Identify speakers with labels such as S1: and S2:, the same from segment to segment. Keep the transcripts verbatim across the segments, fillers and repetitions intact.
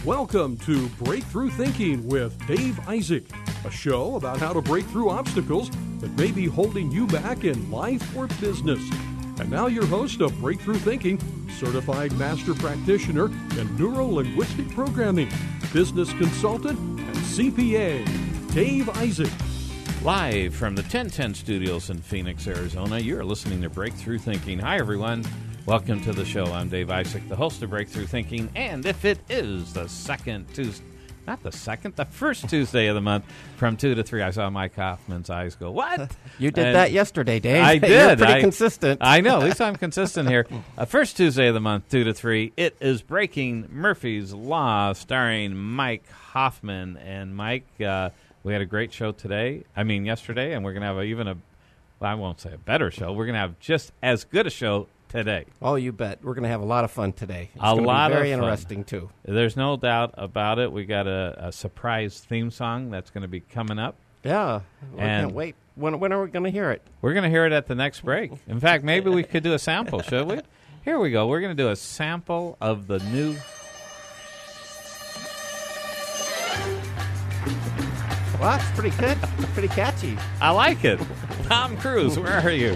S1: Welcome to Breakthrough Thinking with Dave Isaac, a show about how to break through obstacles that may be holding you back in life or business. And now your host of Breakthrough Thinking, certified master practitioner in neuro-linguistic programming, business consultant, and C P A, Dave Isaac.
S2: Live from the ten ten studios in Phoenix, Arizona, you're listening to Breakthrough Thinking. Hi, everyone. Welcome to the show. I'm Dave Isaac, the host of Breakthrough Thinking. And if it is the second Tuesday, not the second, the first Tuesday of the month from two to three, I saw Mike Hoffman's eyes go, what?
S3: You did
S2: And
S3: that yesterday, Dave.
S2: I did.
S3: You're pretty
S2: I,
S3: consistent.
S2: I know. At least I'm consistent here. Uh, first Tuesday of the month, two to three, it is Breaking Murphy's Law, starring Mike Hoffman. And Mike, uh, we had a great show today. I mean, yesterday, and we're going to have a, even a, well, I won't say a better show. We're going to have just as good a show today.
S3: Oh, you bet. We're going to have a lot of fun today. It's
S2: a
S3: going
S2: lot
S3: to be very
S2: of fun.
S3: interesting, too.
S2: There's no doubt about it. We got a, a surprise theme song that's going to be coming up.
S3: Yeah. We
S2: And-
S3: can't wait. When, when are we going to hear it?
S2: We're going to hear it at the next break. In fact, maybe we could do a sample, should we? Here we go. We're going to do a sample of the new...
S3: Well, it's pretty good. Pretty catchy.
S2: I like it. Tom Cruise, where are you?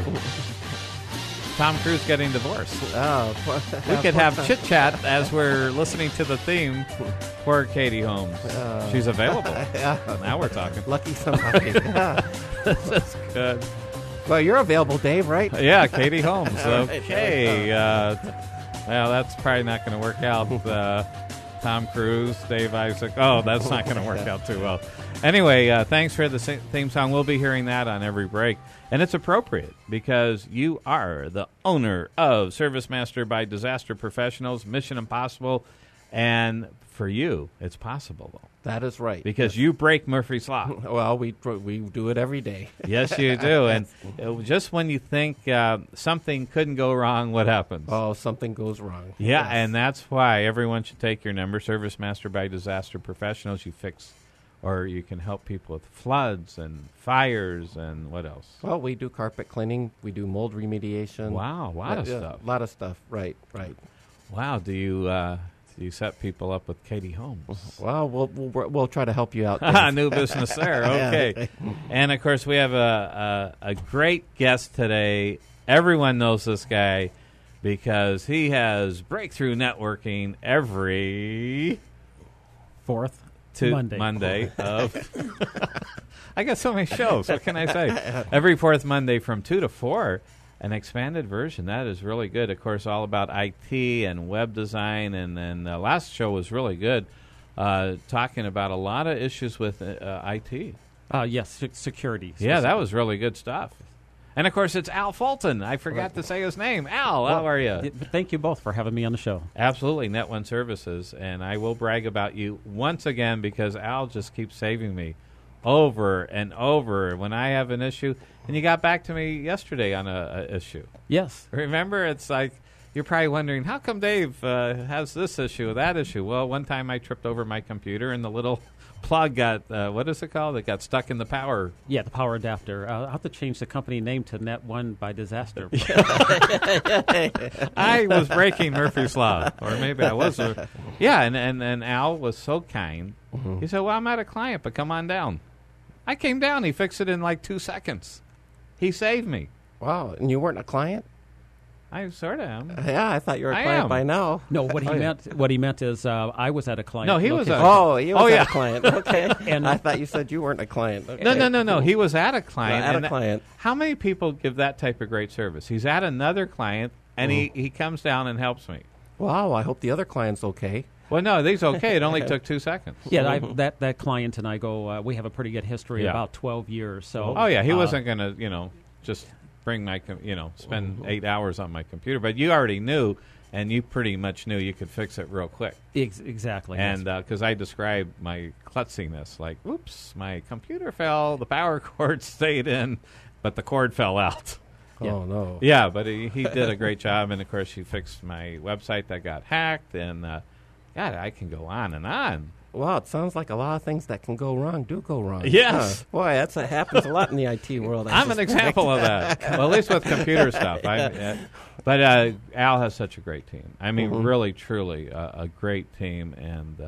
S2: Tom Cruise getting divorced.
S3: Oh,
S2: We could have chit-chat as we're listening to the theme for Katie Holmes.
S3: Uh,
S2: She's available.
S3: yeah.
S2: Now we're talking.
S3: Lucky somebody. Yeah.
S2: This is good.
S3: Well, you're available, Dave, right?
S2: Yeah, Katie Holmes.
S3: All right.
S2: Okay. Uh, well, that's probably not going to work out. Uh, Tom Cruise, Dave Isaac. Oh, that's not going to work out too well. Anyway, uh, thanks for the theme song. We'll be hearing that on every break. And it's appropriate because you are the owner of Service Master by Disaster Professionals, Mission Impossible. And for you, it's possible, though.
S3: That is right.
S2: Because you break Murphy's Law.
S3: Well, we we do it every day.
S2: Yes, you do. And uh, just when you think uh, something couldn't go wrong, what happens?
S3: Oh, something goes wrong.
S2: Yeah,
S3: Yes.
S2: and that's why everyone should take your number, Service Master by Disaster Professionals. You fix, or you can help people with floods and fires and what else?
S3: Well, we do carpet cleaning. We do mold remediation.
S2: Wow, a lot of
S3: Yeah,
S2: stuff.
S3: A lot of stuff. Right, right.
S2: Wow, do you uh, do you set people up with Katie Holmes?
S3: Well, we'll we'll, we'll try to help you out. Dave.
S2: New business there. Okay. And, of course, we have a, a, a great guest today. Everyone knows this guy because he has breakthrough networking every
S4: Fourth
S2: to
S4: Monday.
S2: Monday of. I got so many shows. What can I say? Every fourth Monday from two to four. An expanded version. That is really good. Of course, all about I T and web design. And then the last show was really good, uh, talking about a lot of issues with uh, I T.
S4: Uh, yes, se- security.
S2: Yeah, that was really good stuff. And, of course, it's Al Fulton. I forgot to say his name. Al, how are you?
S4: Y- Thank you both for having me on the show.
S2: Absolutely, Net One Services. And I will brag about you once again because Al just keeps saving me over and over when I have an issue. And you got back to me yesterday on a, a issue.
S4: Yes.
S2: Remember, it's like you're probably wondering, how come Dave uh, has this issue or that issue? Well, one time I tripped over my computer and the little plug got, uh, what is it called? It got stuck in the power.
S4: Yeah, the power adapter. Uh, I'll have to change the company name to Net One by Disaster.
S2: I was breaking Murphy's Law, or maybe I was. A, yeah, and, and, and Al was so kind.
S3: Mm-hmm.
S2: He said, well, I'm at a client, but come on down. I came down. He fixed it in like two seconds. He saved me.
S3: Wow, and you weren't a client?
S2: I sort of am.
S3: Yeah, I thought you were a
S2: I
S3: client
S2: am.
S3: by now.
S4: No, what he
S3: Oh, yeah.
S4: meant what he meant is uh, I was at a client.
S2: No, he was
S4: location.
S2: a-
S3: Oh, you was
S2: Oh,
S3: at
S2: yeah.
S3: a client. Okay.
S4: And-
S3: I thought you said you weren't a client. Okay.
S2: No, no, no, no. He was at a client.
S3: At a
S2: and that-
S3: client.
S2: How many people give that type of great service? He's at another client, and he, he comes down and helps me.
S3: Wow, I hope the other client's okay.
S2: Well, no, he's okay. It only took two seconds.
S4: Yeah, I, that that client and I go. Uh, we have a pretty good history,
S2: Yeah.
S4: about twelve years. So.
S2: Oh, yeah. He
S4: uh,
S2: wasn't going to, you know, just bring my, com- you know, spend eight hours on my computer. But you already knew, and you pretty much knew you could fix it real quick.
S4: Ex- exactly.
S2: And because I described my klutziness, like, whoops, my computer fell, the power cord stayed in, but the cord fell out.
S4: Yeah.
S3: Oh, no.
S2: Yeah, but he, he did a great job. And, of course, he fixed my website that got hacked. And, uh, God, I can go on and on.
S3: Wow, it sounds like a lot of things that can go wrong do go wrong.
S2: Yes.
S3: Huh. Boy, that's that happens a lot in the I T world. I
S2: I'm an
S3: suspect.
S2: example of that. Well, at least with computer stuff. I, uh, but uh, Al has such a great team. I mean,
S3: Mhm.
S2: really, truly uh, a great team. And uh,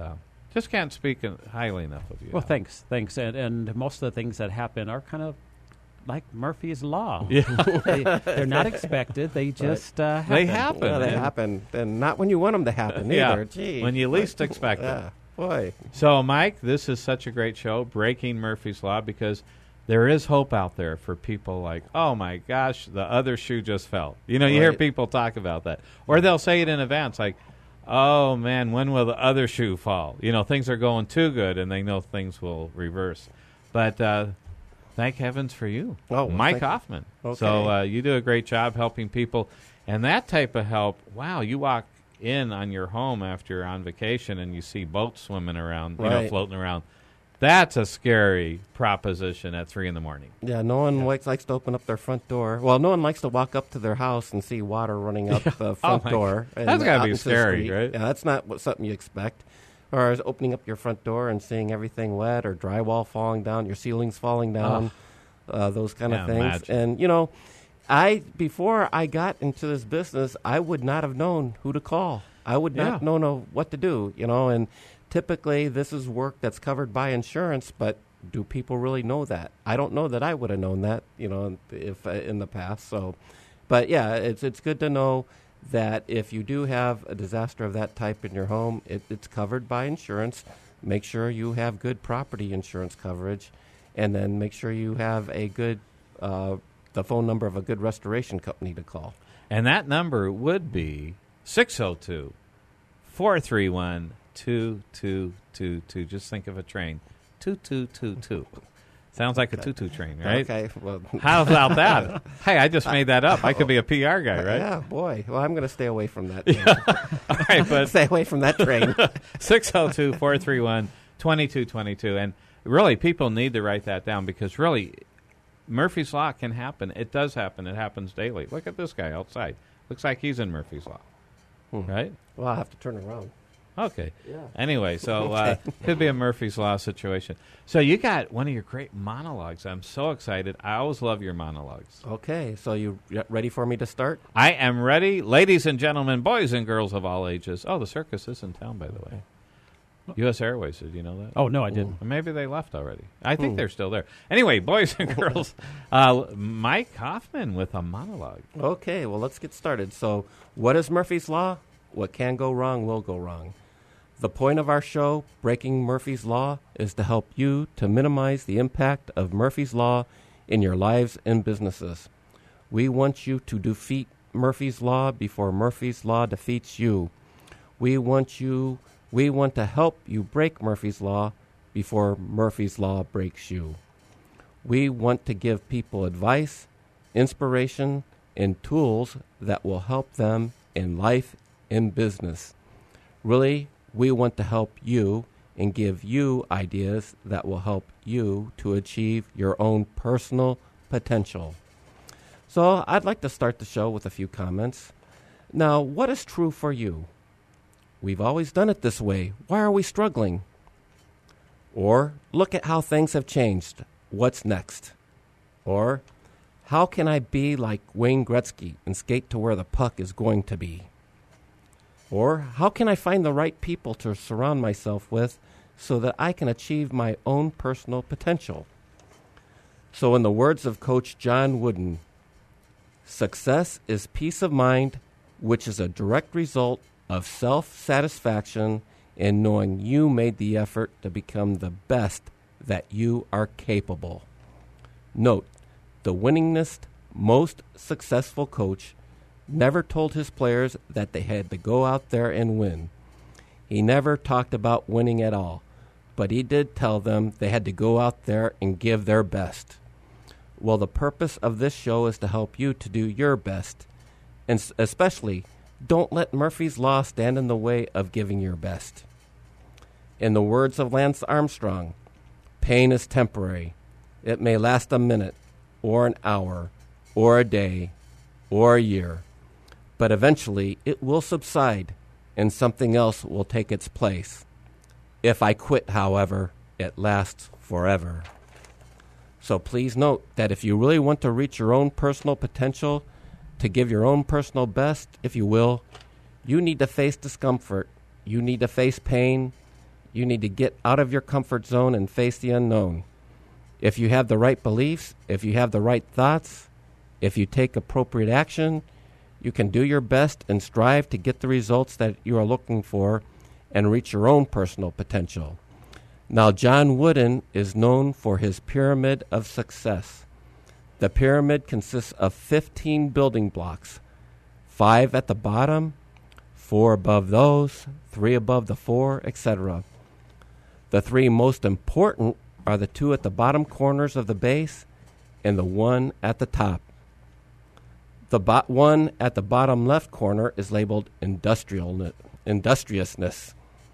S2: Just can't speak uh, highly enough of you.
S4: Well,
S2: Al.
S4: thanks, thanks. And, and most of the things that happen are kind of like Murphy's Law.
S2: Yeah.
S4: they, they're not expected. They just uh, happen.
S2: They happen.
S3: Yeah, they
S2: and-
S3: happen, and not when you want them to happen
S2: Yeah,
S3: either. Gee.
S2: when you least expect it.
S3: Yeah, boy.
S2: So, Mike, this is such a great show, Breaking Murphy's Law, because there is hope out there for people like, oh, my gosh, the other shoe just fell. You know, you hear
S3: Right.
S2: people talk about that. Or they'll say it in advance, like, oh, man, when will the other shoe fall? You know, things are going too good, and they know things will reverse. But uh, thank heavens for you,
S3: Oh, well,
S2: Mike
S3: thank-
S2: Hoffman.
S3: Okay.
S2: So uh, you do a great job helping people. And that type of help, wow, you walk in on your home after you're on vacation and you see boats swimming around, you know,
S3: Right.
S2: floating around. That's a scary proposition at three in the morning.
S3: Yeah, no one likes, likes to open up their front door. Well, no one likes to walk up to their house and see water running up the front
S2: my
S3: door.
S2: God.
S3: and
S2: That's gotta
S3: out
S2: be
S3: into the
S2: scary,
S3: street.
S2: right?
S3: Yeah, that's not what, something you expect. Or is opening up your front door and seeing everything wet, or drywall falling down, your ceilings falling down, uh, those kind
S2: Yeah,
S3: of things.
S2: imagine.
S3: And, you know, I before I got into this business, I would not have known who to call. I would not
S2: Yeah.
S3: know, know what to do, you know, and typically this is work that's covered by insurance, but do people really know that? I don't know that I would have known that, you know, if uh, in the past. So, but yeah, it's it's good to know that if you do have a disaster of that type in your home, it, it's covered by insurance. Make sure you have good property insurance coverage, and then make sure you have a good uh, the phone number of a good restoration company to call.
S2: And that number would be six oh two, four three one, two two two two. Just think of a train. two two two two. Sounds like a tutu train, right?
S3: Okay. Well,
S2: How about that? Hey, I just made that up. I could be a P R guy, right?
S3: yeah, boy. Well, I'm going to stay away from that.
S2: All right, but
S3: Stay away from that train.
S2: six oh two, four three one, two two two two. And really, people need to write that down because really, Murphy's Law can happen. It does happen. It happens daily. Look at this guy outside. Looks like he's in Murphy's Law,
S3: Hmm.
S2: right?
S3: Well, I'll have to turn around.
S2: Okay.
S3: Yeah.
S2: Anyway, so uh, could be a Murphy's Law situation. So you got one of your great monologues. I'm so excited. I always love your monologues.
S3: Okay, so you re- ready for me to start?
S2: I am ready. Ladies and gentlemen, boys and girls of all ages. Oh, the circus is in town, by the way. U S Airways, did you know that?
S4: Oh, no, I didn't.
S2: Or maybe they left already. I think
S3: Hmm.
S2: they're still there. Anyway, boys and girls, uh, Mike Hoffman with a monologue.
S3: Okay, well, let's get started. So, what is Murphy's Law? What can go wrong will go wrong. The point of our show, Breaking Murphy's Law, is to help you to minimize the impact of Murphy's Law in your lives and businesses. We want you to defeat Murphy's Law before Murphy's Law defeats you. We want you we want to help you break Murphy's Law before Murphy's Law breaks you. We want to give people advice, inspiration, and tools that will help them in life and business. Really, we want to help you and give you ideas that will help you to achieve your own personal potential. So I'd like to start the show with a few comments. Now, what is true for you? We've always done it this way. Why are we struggling? Or, look at how things have changed. What's next? Or, how can I be like Wayne Gretzky and skate to where the puck is going to be? Or, how can I find the right people to surround myself with so that I can achieve my own personal potential? So, in the words of Coach John Wooden, success is peace of mind, which is a direct result of self-satisfaction in knowing you made the effort to become the best that you are capable. Note, the winningest, most successful coach never told his players that they had to go out there and win. He never talked about winning at all, but he did tell them they had to go out there and give their best. Well, the purpose of this show is to help you to do your best, and s- especially don't let Murphy's Law stand in the way of giving your best. In the words of Lance Armstrong, pain is temporary. It may last a minute, or an hour, or a day, or a year. But eventually it will subside, and something else will take its place. If I quit, however, it lasts forever. So please note that if you really want to reach your own personal potential, to give your own personal best, if you will, you need to face discomfort. You need to face pain. you need to get out of your comfort zone and face the unknown. If you have the right beliefs, if you have the right thoughts, if you take appropriate action, you can do your best and strive to get the results that you are looking for and reach your own personal potential. Now, John Wooden is known for his pyramid of success. The pyramid consists of fifteen building blocks, five at the bottom, four above those, three above the four, et cetera. The three most important are the two at the bottom corners of the base and the one at the top. The bo- one at the bottom left corner is labeled industrial industriousness,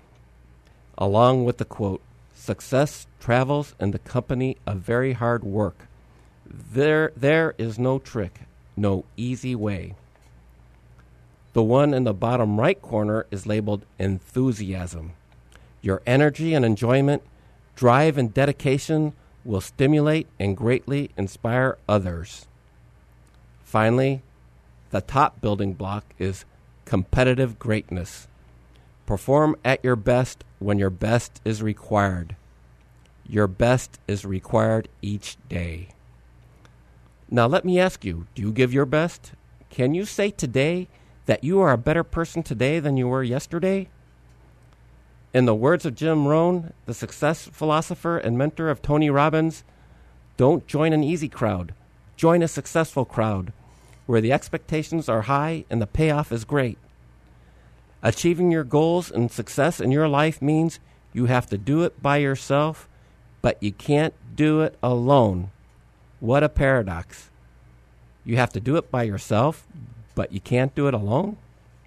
S3: along with the quote, "Success travels in the company of very hard work. There, there is no trick, no easy way." The one in the bottom right corner is labeled enthusiasm. Your energy and enjoyment, drive and dedication will stimulate and greatly inspire others. Finally, the top building block is competitive greatness. Perform at your best when your best is required. Your best is required each day. Now let me ask you, do you give your best? Can you say today that you are a better person today than you were yesterday? In the words of Jim Rohn, the success philosopher and mentor of Tony Robbins, don't join an easy crowd. Join a successful crowd where the expectations are high and the payoff is great. Achieving your goals and success in your life means you have to do it by yourself, but you can't do it alone. What a paradox. You have to do it by yourself, but you can't do it alone?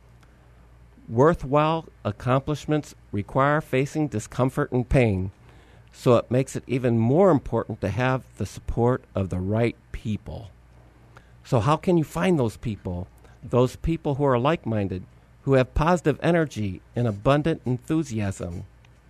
S3: Worthwhile accomplishments require facing discomfort and pain, so it makes it even more important to have the support of the right people. So how can you find those people? Those people who are like-minded, who have positive energy and abundant enthusiasm.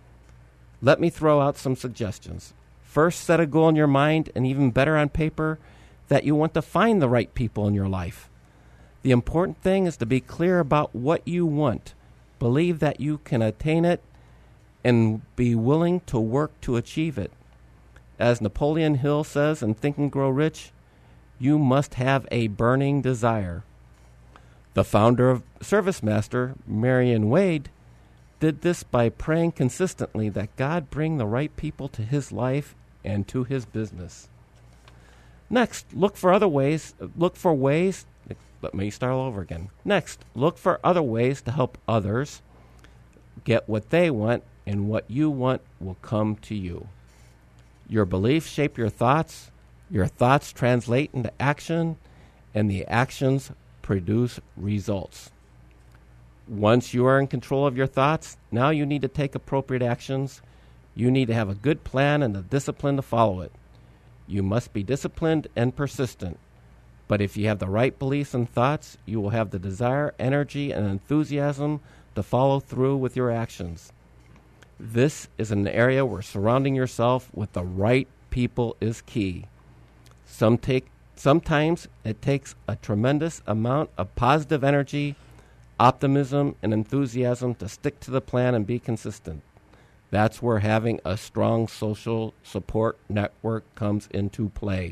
S3: Let me throw out some suggestions. First, set a goal in your mind, and even better on paper, that you want to find the right people in your life. The important thing is to be clear about what you want, believe that you can attain it, and be willing to work to achieve it. As Napoleon Hill says in Think and Grow Rich, you must have a burning desire. The founder of ServiceMaster, Marion Wade, did this by praying consistently that God bring the right people to his life and to his business. Next, look for other ways, look for ways, let me start all over again. Next, look for other ways to help others get what they want, and what you want will come to you. Your beliefs shape your thoughts, your thoughts translate into action, and the actions produce results. Once you are in control of your thoughts, now you need to take appropriate actions. You need to have a good plan and the discipline to follow it. You must be disciplined and persistent. But if you have the right beliefs and thoughts, you will have the desire, energy, and enthusiasm to follow through with your actions. This is an area where surrounding yourself with the right people is key. Some take, sometimes it takes a tremendous amount of positive energy, optimism, and enthusiasm to stick to the plan and be consistent. That's where having a strong social support network comes into play.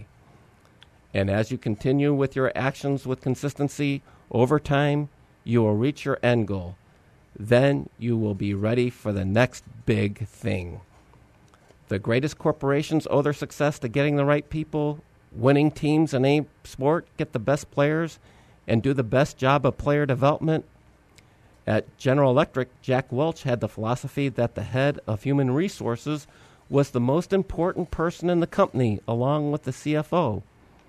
S3: And as you continue with your actions with consistency, over time, you will reach your end goal. Then you will be ready for the next big thing. The greatest corporations owe their success to getting the right people, winning teams in any sport, get the best players, and do the best job of player development. At General Electric, Jack Welch had the philosophy that the head of human resources was the most important person in the company, along with the C F O.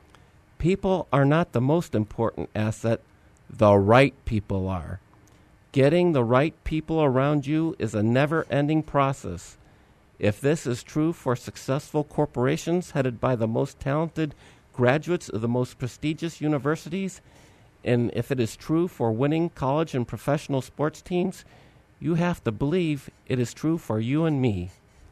S3: People are not the most important asset. The right people are. Getting the right people around you is a never-ending process. If this is true for successful corporations headed by the most talented graduates of the most prestigious universities, and if it is true for winning college and professional sports teams, you have to believe it is true for you and me.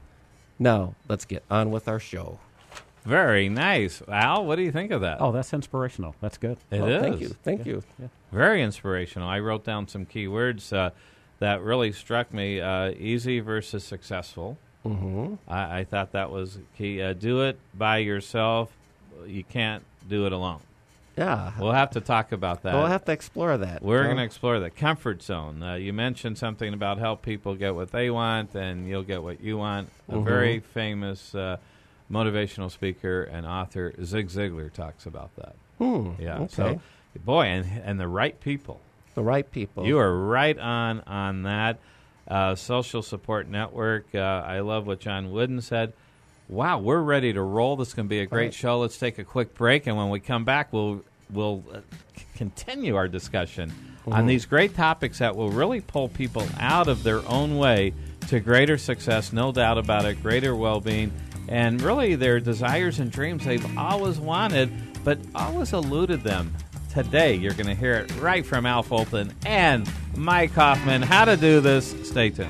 S3: Now, let's get on with our show.
S2: Very nice. Al, what do you think of that?
S4: Oh, that's inspirational. That's good.
S2: It
S3: oh,
S2: is.
S3: Thank you. Thank
S4: Yeah.
S3: you.
S4: Yeah.
S2: Very inspirational. I wrote down some key words. Uh, that really struck me. Uh, easy versus successful.
S3: Mm-hmm.
S2: I, I thought that was key. Uh, do it by yourself. You can't do it alone.
S3: Yeah.
S2: We'll have to talk about that.
S3: We'll have to explore that.
S2: We're
S3: So-
S2: going to explore the comfort zone. Uh, you mentioned something about help people get what they want, and you'll get what you want. A
S3: Mhm.
S2: very famous uh, motivational speaker and author, Zig Ziglar, talks about that.
S3: Hmm.
S2: Yeah.
S3: Okay.
S2: So, boy, and and the right people.
S3: the right people.
S2: You are right on on that. Uh, Social Support Network. Uh, I love what John Wooden said. Wow, we're ready to roll. This is going to be a great
S3: Right.
S2: show. Let's take a quick break, and when we come back, we'll we'll uh, c- continue our discussion on
S3: Mhm.
S2: these great topics that will really pull people out of their own way to greater success, no doubt about it, greater well-being, and really their desires and dreams they've always wanted, but always eluded them. Today, you're going to hear it right from Al Fulton and Mike Hoffman. How to do this. Stay tuned.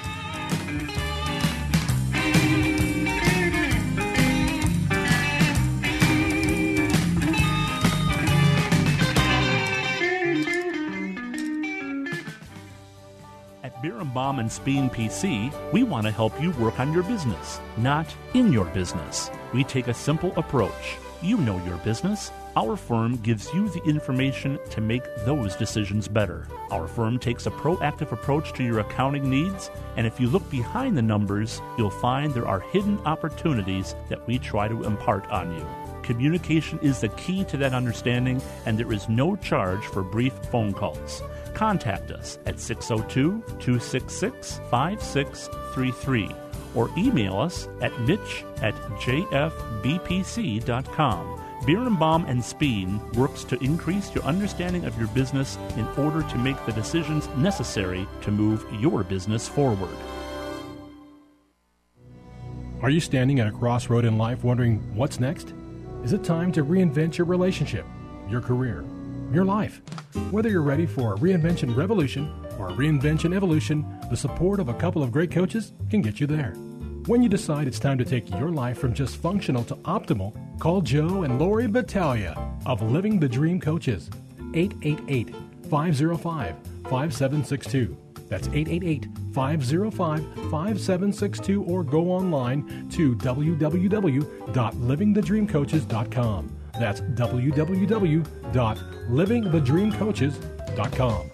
S5: At Birnbaum and Speen P C, we want to help you work on your business, not in your business. We take a simple approach. You know your business. Our firm gives you the information to make those decisions better. Our firm takes a proactive approach to your accounting needs, and if you look behind the numbers, you'll find there are hidden opportunities that we try to impart on you. Communication is the key to that understanding, and there is no charge for brief phone calls. Contact us at six oh two, two six six, five six three three or email us at mitch at j f b p c dot com. Birnbaum and Speen works to increase your understanding of your business in order to make the decisions necessary to move your business forward.
S6: Are you standing at a crossroad in life wondering what's next? Is it time to reinvent your relationship, your career, your life? Whether you're ready for a reinvention revolution or a reinvention evolution, the support of a couple of great coaches can get you there. When you decide it's time to take your life from just functional to optimal, call Joe and Lori Battaglia of Living the Dream Coaches, eight eight eight, five oh five, five seven six two. That's eight eight eight, five oh five, five seven six two, or go online to w w w dot living the dream coaches dot com. That's w w w dot living the dream coaches dot com.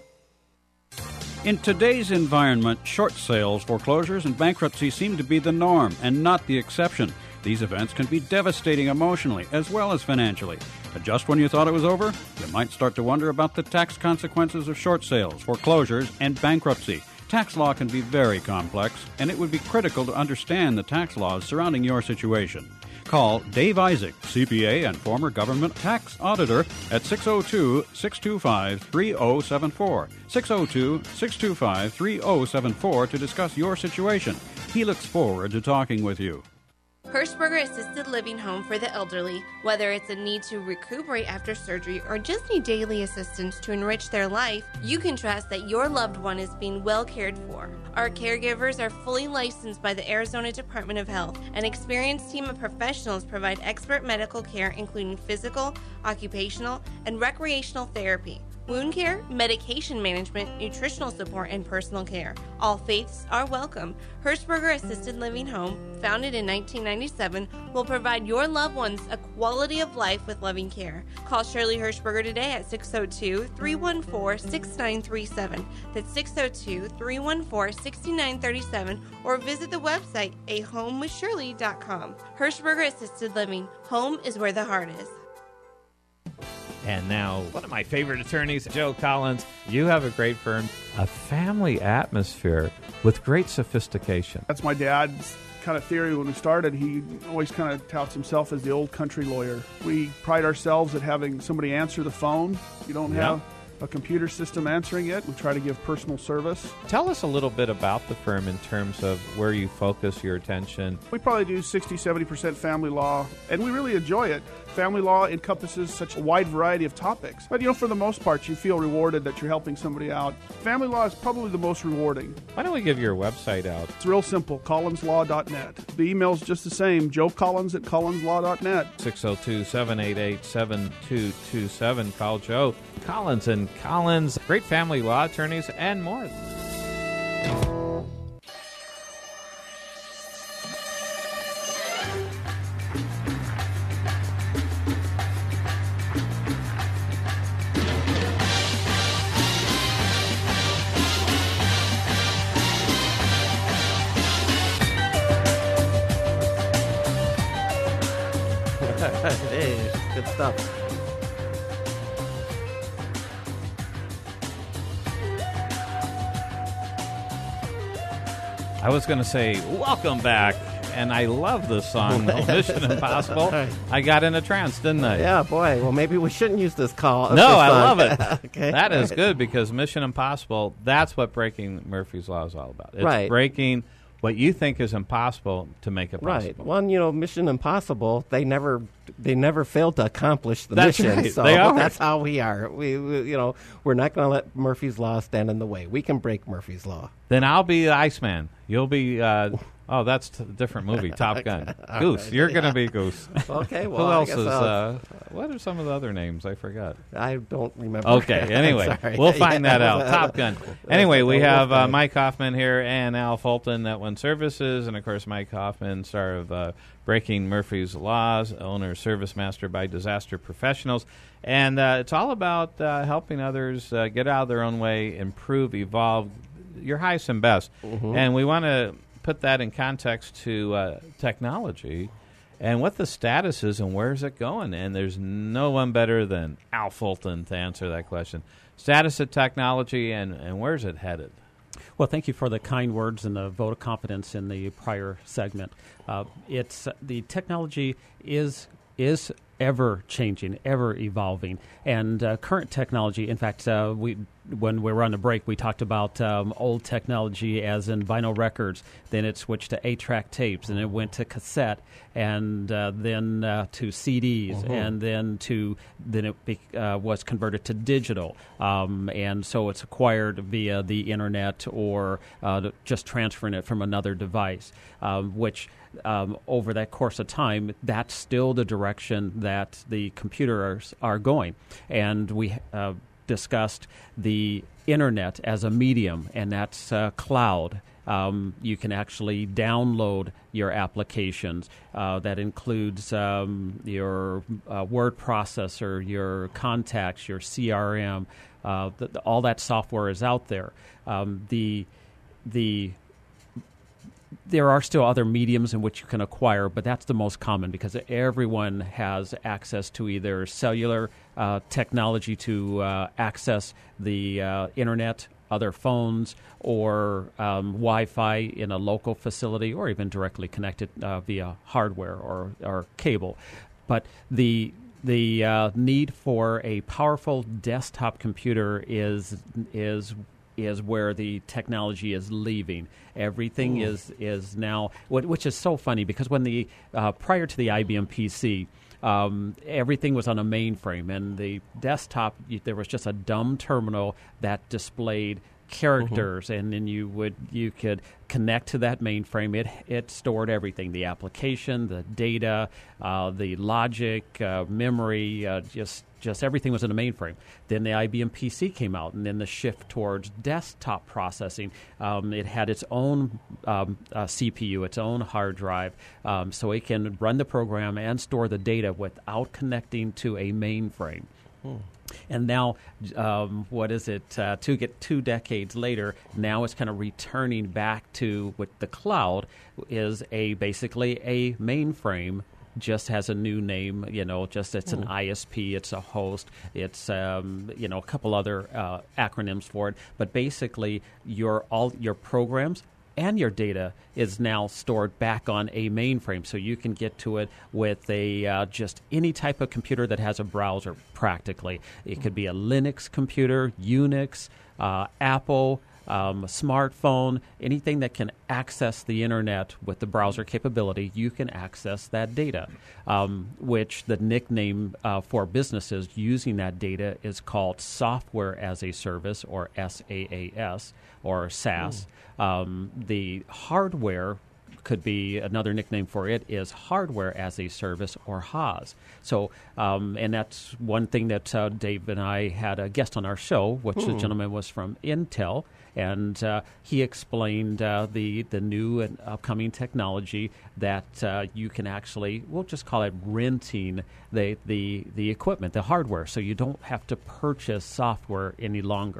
S7: In today's environment, short sales, foreclosures, and bankruptcy seem to be the norm and not the exception. These events can be devastating emotionally as well as financially. But just when you thought it was over, you might start to wonder about the tax consequences of short sales, foreclosures, and bankruptcy. Tax law can be very complex, and it would be critical to understand the tax laws surrounding your situation. Call Dave Isaac, C P A and former government tax auditor, at six oh two, six two five, three oh seven four. six oh two, six two five, three oh seven four to discuss your situation. He looks forward to talking with you.
S8: Hirschberger Assisted Living Home for the elderly, whether it's a need to recuperate after surgery or just need daily assistance to enrich their life, you can trust that your loved one is being well cared for. Our caregivers are fully licensed by the Arizona Department of Health. An experienced team of professionals provide expert medical care including physical, occupational, and recreational therapy, wound care, medication management, nutritional support, and personal care. All faiths are welcome. Hirschberger Assisted Living Home, founded in nineteen ninety-seven, will provide your loved ones a quality of life with loving care. Call Shirley Hirschberger today at six oh two, three one four, six nine three seven. That's six oh two, three one four, six nine three seven, or visit the website a home with shirley dot com. Hirschberger Assisted Living. Home is where the heart is.
S2: And now, one of my favorite attorneys, Joe Collins. You have a great firm, a family atmosphere with great sophistication.
S9: That's my dad's kind of theory when we started. He always kind of touts himself as the old country lawyer. We pride ourselves at having somebody answer the phone. You don't have a computer system answering it. We try to give personal service.
S2: Tell us a little bit about the firm in terms of where you focus your attention.
S9: We probably do sixty, seventy percent family law, and we really enjoy it. Family law encompasses such a wide variety of topics. But, you know, for the most part, you feel rewarded that you're helping somebody out. Family law is probably the most rewarding.
S2: Why don't we give your website out?
S9: It's real simple, collins law dot net. The email's just the same, joe collins at collins law dot net.
S2: six oh two, seven eight eight, seven two two seven. Call Joe Collins and Collins, great family law attorneys and more.
S3: stuff.
S2: I was going to say, welcome back. And I love this song, Mission Impossible. I got in a trance, didn't I?
S3: Yeah, boy. Well, maybe we shouldn't use this call.
S2: No,
S3: this
S2: I
S3: song.
S2: love it.
S3: Okay.
S2: That is good because Mission Impossible, that's what breaking Murphy's Law is all about. It's
S3: Right.
S2: breaking what you think is impossible to make it possible.
S3: Right. Well, you know, Mission Impossible, they never they never failed to accomplish the
S2: That's
S3: mission.
S2: right.
S3: So
S2: They are.
S3: that's how we are. We, we you know, we're not going to let Murphy's Law stand in the way. We can break Murphy's Law.
S2: Then I'll be Iceman. You'll be, uh, oh, that's a different movie, Top Gun. Goose. You're going to be Goose.
S3: Okay, well,
S2: Who
S3: I
S2: else
S3: guess
S2: is,
S3: I'll-
S2: uh, what are some of the other names? I forgot.
S3: I don't remember.
S2: Okay, anyway,
S3: Sorry.
S2: we'll find
S3: Yeah.
S2: that out. Top Gun. Anyway, we
S3: Wolfgang.
S2: have uh, Mike Hoffman here and Al Fulton, Net One Services, and of course Mike Hoffman, star of uh, Breaking Murphy's Laws, owner, service master by Disaster Professionals. And uh, it's all about uh, helping others uh, get out of their own way, improve, evolve, your highest and best.
S3: Mhm.
S2: And we want to put that in context to uh, technology and what the status is and where's it going. And there's no one better than Al Fulton to answer that question. Status of technology and, and where's it headed?
S4: Well, thank you for the kind words and the vote of confidence in the prior segment. Uh, it's uh, the technology is is ever changing, ever evolving, and uh, current technology. In fact, uh, we when we were on the break, we talked about um, old technology as in vinyl records. Then it switched to eight-track tapes, and it went to cassette, and uh, then uh, to C Ds,
S3: Mhm.
S4: and then to then it be, uh, was converted to digital, um, and so it's acquired via the internet or uh, just transferring it from another device, um, which. Um, over that course of time, that's still the direction that the computers are going. And we uh, discussed the internet as a medium, and that's uh, cloud. Um, you can actually download your applications. Uh, that includes um, your uh, word processor, your contacts, your C R M. Uh, the, the, all that software is out there. Um, the the There are still other mediums in which you can acquire, but that's the most common because everyone has access to either cellular uh, technology to uh, access the uh, internet, other phones, or um, Wi-Fi in a local facility, or even directly connected uh, via hardware or, or cable. But the the uh, need for a powerful desktop computer is is is where the technology is leaving. Everything
S3: Ooh.
S4: is is now, which is so funny because when the uh, prior to the I B M P C, um, everything was on a mainframe, and the desktop you, there was just a dumb terminal that displayed characters, mm-hmm. and then you would you could connect to that mainframe. It it stored everything: the application, the data, uh, the logic, uh, memory, uh, just just everything was in a mainframe. Then the I B M P C came out, and then the shift towards desktop processing. Um, it had its own um, uh, C P U, its own hard drive, um, so it can run the program and store the data without connecting to a mainframe. Hmm. And now, um, what is it, uh, to get two decades later, now it's kind of returning back to what the cloud is a basically a mainframe, just has a new name, you know, just it's an I S P, it's a host, it's, um, you know, a couple other uh, acronyms for it. But basically, your all your programs and your data is now stored back on a mainframe, so you can get to it with a uh, just any type of computer that has a browser. Practically, it could be a Linux computer, Unix, uh, Apple, um, a smartphone, anything that can access the internet with the browser capability. You can access that data, um, which the nickname uh, for businesses using that data is called Software as a Service, or S A A S, or SaaS. Um, the hardware could be another nickname for it is Hardware as a Service, or H A S. So, um, and that's one thing that uh, Dave and I had a guest on our show, which
S3: Hmm.
S4: the gentleman was from Intel, and uh, he explained uh, the the new and upcoming technology that uh, you can actually, we'll just call it renting the, the, the equipment, the hardware, so you don't have to purchase software any longer.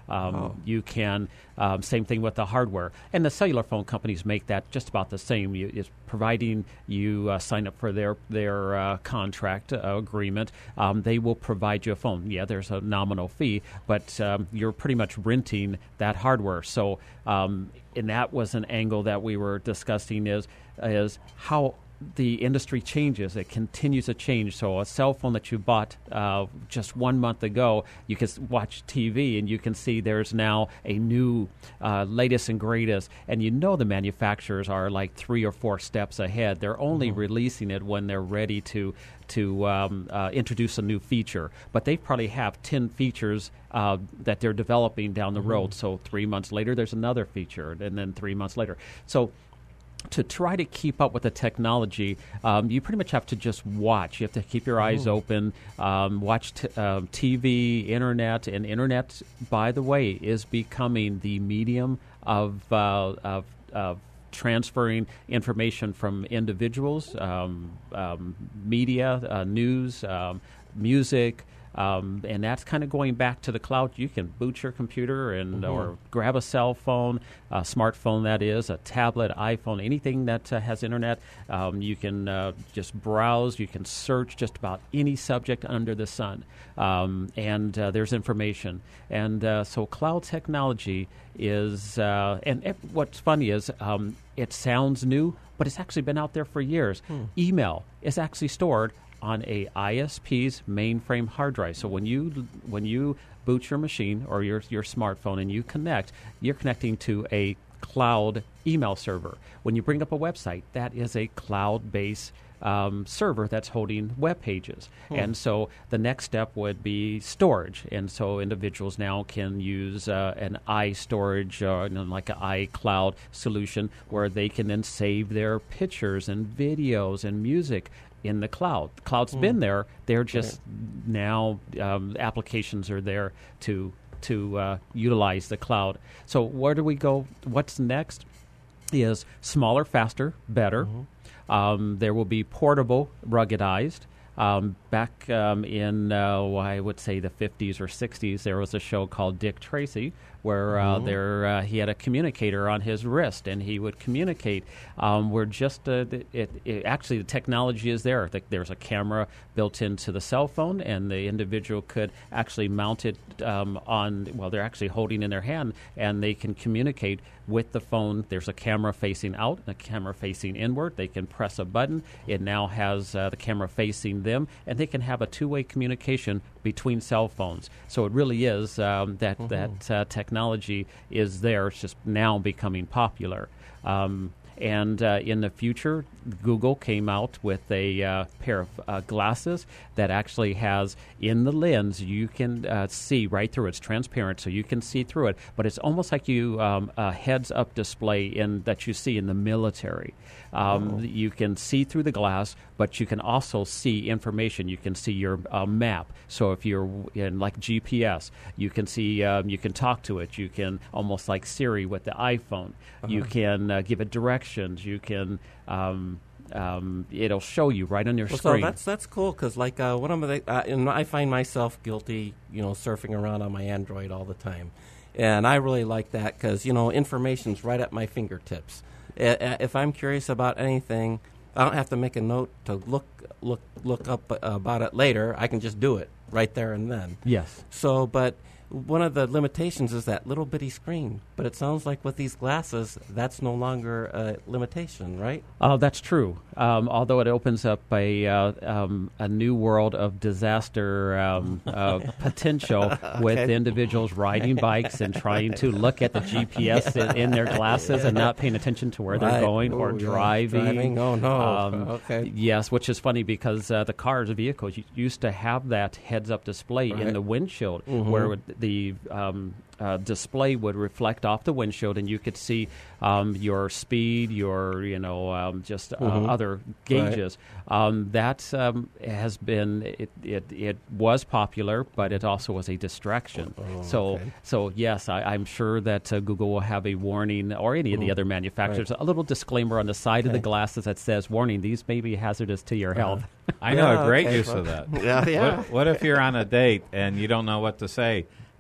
S4: Um,
S3: Oh.
S4: You can, um, same thing with the hardware. And the cellular phone companies make that just about the same. You, it's providing you uh, sign up for their, their uh, contract uh, agreement, um, they will provide you a phone. Yeah, there's a nominal fee, but um, you're pretty much renting that hardware. So, um, and that was an angle that we were discussing is, is how the industry changes. It continues to change. So a cell phone that you bought uh, just one month ago, you can s- watch T V and you can see there's now a new uh, latest and greatest. And you know the manufacturers are like three or four steps ahead. They're only
S3: Mm-hmm.
S4: releasing it when they're ready to to um, uh, introduce a new feature. But they probably have ten features uh, that they're developing down the road. So three months later, there's another feature, and then three months later. So to try to keep up with the technology, um, you pretty much have to just watch. You have to keep your eyes open, um, watch t- um, T V, internet, and internet, by the way, is becoming the medium of, uh, of, of transferring information from individuals, um, um, media, uh, news, um, music. Um, and that's kind of going back to the cloud. You can boot your computer and
S3: Mhm.
S4: or grab a cell phone, a smartphone that is, a tablet, iPhone, anything that uh, has internet. Um, you can uh, just browse. You can search just about any subject under the sun, um, and uh, there's information. And uh, so cloud technology is, uh, and it, what's funny is um, it sounds new, but it's actually been out there for years.
S3: Hmm.
S4: Email is actually stored on a I S P's mainframe hard drive. So when you when you boot your machine or your your smartphone and you connect, you're connecting to a cloud email server. When you bring up a website, that is a cloud-based um, server that's holding web pages.
S3: Hmm.
S4: And so the next step would be storage. And so individuals now can use uh, an iStorage or you know, like an iCloud solution where they can then save their pictures and videos and music in the cloud. The cloud's
S3: Mm.
S4: been there. They're just now um, applications are there to to uh, utilize the cloud. So where do we go? What's next is smaller, faster, better.
S3: Mm-hmm.
S4: Um, there will be portable, ruggedized. Um, back um, in, uh, well, I would say the fifties or sixties, there was a show called Dick Tracy where uh,
S3: Mhm.
S4: there uh, he had a communicator on his wrist and he would communicate. Um, we're just, uh, th- it, it, actually the technology is there. Th- There's a camera built into the cell phone and the individual could actually mount it um, on, well, they're actually holding in their hand and they can communicate with the phone. There's a camera facing out and a camera facing inward. They can press a button. It now has uh, the camera facing them, and they can have a two-way communication between cell phones. So it really is um, that
S3: Mhm.
S4: that uh, technology is there. It's just now becoming popular. Um, and uh, in the future, Google came out with a uh, pair of uh, glasses that actually has in the lens, you can uh, see right through. It's transparent, so you can see through it. But it's almost like you um, a heads-up display in that you see in the military. Um,
S3: Oh.
S4: You can see through the glass, but you can also see information. You can see your uh, map. So if you're in like G P S, you can see, um, you can talk to it. You can almost like Siri with the iPhone. You
S3: Uh-huh.
S4: can uh, give it directions. You can, um, um, it'll show you right on your
S3: Well,
S4: screen.
S3: so that's that's cool because like uh, one of the uh, and I find myself guilty, you know, surfing around on my Android all the time, and I really like that because you know information's right at my fingertips. I- If I'm curious about anything, I don't have to make a note to look look look up uh, about it later. I can just do it right there and then.
S4: Yes.
S3: So, but one of the limitations is that little bitty screen. But it sounds like with these glasses, that's no longer a limitation, right?
S4: Oh, that's true. Um, although it opens up a uh, um, a new world of disaster um, uh, potential with
S3: Okay.
S4: individuals riding bikes and trying to look at the G P S in, in their glasses and not paying attention to where they're
S3: Right.
S4: going or
S3: Ooh, yeah.
S4: driving.
S3: Driving? Oh, no.
S4: Um,
S3: Okay.
S4: Yes, which is funny because uh, the cars, vehicles, you used to have that heads-up display in
S3: Right.
S4: the windshield
S3: Mhm.
S4: where would the um, uh, display would reflect off the windshield, and you could see um, your speed, your you know um, just uh,
S3: Mhm.
S4: other gauges. Um, that um, has been it, it. It was popular, but it also was a distraction.
S3: Oh,
S4: so
S3: okay.
S4: so yes, I, I'm sure that uh, Google will have a warning, or any of the
S3: Mhm.
S4: other manufacturers, a little disclaimer on the side of the
S3: Okay.
S4: glasses that says, "Warning: these may be hazardous to your health."
S2: I know
S3: Yeah,
S2: a great
S3: okay,
S2: use
S3: well,
S2: of that.
S3: yeah, yeah.
S2: What, what if you're on a date and you don't know what to say,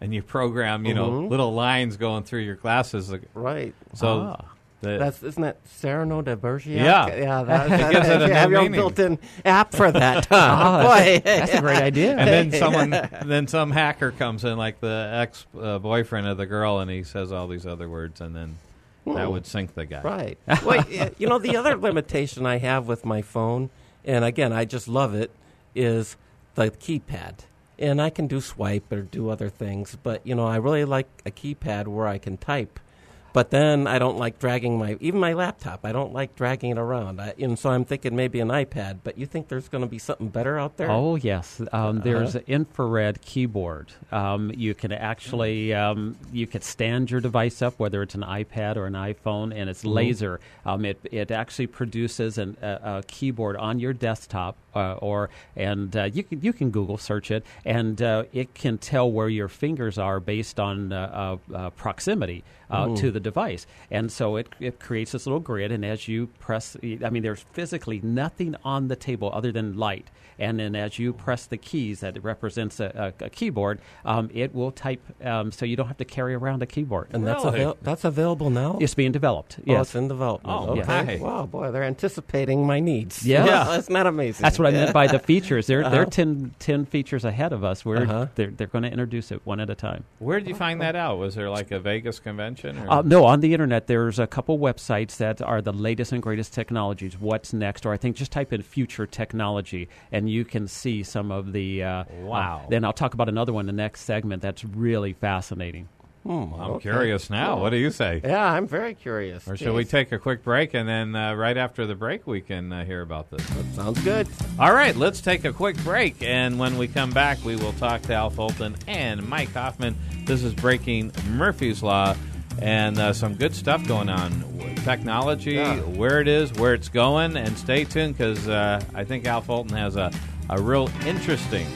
S2: and you program, you know,
S3: Mhm.
S2: little lines going through your glasses.
S3: Right.
S2: So
S4: Ah.
S2: the,
S3: That's isn't that Cyrano de Bergerac?
S2: Yeah.
S3: yeah. That,
S2: It
S3: that,
S2: gives it a
S3: you have
S2: new
S3: your
S2: meaning.
S3: built-in app for that. Huh?
S4: Ah,
S3: Boy,
S4: that's a great idea.
S2: and then someone, then some hacker comes in, like the ex uh, boyfriend of the girl, and he says all these other words, and then that
S3: Hmm.
S2: would sink the guy.
S3: Right. Well, y- you know, the other limitation I have with my phone, and again, I just love it, is the keypad. And I can do swipe or do other things, but, you know, I really like a keypad where I can type. But then I don't like dragging my, even my laptop, I don't like dragging it around. I, and so I'm thinking maybe an iPad, but you think there's going to be something better out there?
S4: Oh, yes. Um, there's
S3: Uh-huh.
S4: an infrared keyboard. Um, you can actually, um, you could stand your device up, whether it's an iPad or an iPhone, and it's laser. Um, it, it actually produces an, a, a keyboard on your desktop, uh, or and uh, you can you can Google search it, and uh, it can tell where your fingers are based on uh, uh, uh, proximity uh, to the device. And so it, it creates this little grid, and as you press, I mean, there's physically nothing on the table other than light. And then as you press the keys that represents a, a, a keyboard, um, it will type, um, so you don't have to carry around a keyboard.
S3: And that's,
S2: Really?
S3: avail- that's available now?
S4: It's being developed.
S3: Oh,
S4: Yes.
S3: it's in development.
S2: Oh,
S3: okay.
S2: okay.
S3: Wow, boy, they're anticipating my needs.
S4: Yeah.
S3: Well, isn't that amazing?
S4: That's what I meant by the features. They're they're
S3: Uh-huh.
S4: ten, ten features ahead of us. We're
S3: Uh-huh.
S4: they're they're going to introduce it one at a time.
S2: Where did you find that out? Was there like a Vegas convention? Or?
S4: Uh, no, on the internet, there's a couple websites that are the latest and greatest technologies. What's next? Or I think just type in future technology, and you can see some of the. Uh,
S2: Wow.
S4: uh, then I'll talk about another one in the next segment that's really fascinating.
S3: Hmm,
S2: I'm
S3: okay.
S2: curious now.
S3: Cool.
S2: What do you say?
S3: Yeah, I'm very curious.
S2: Or shall we
S3: Yes.
S2: take a quick break, and then uh, right after the break we can uh, hear about this?
S3: Sounds good.
S2: All right, let's take a quick break, and when we come back, we will talk to Al Fulton and Mike Hoffman. This is Breaking Murphy's Law, and uh, some good stuff going on. Technology,
S3: Yeah.
S2: where it is, where it's going, and stay tuned, because uh, I think Al Fulton has a, a real interesting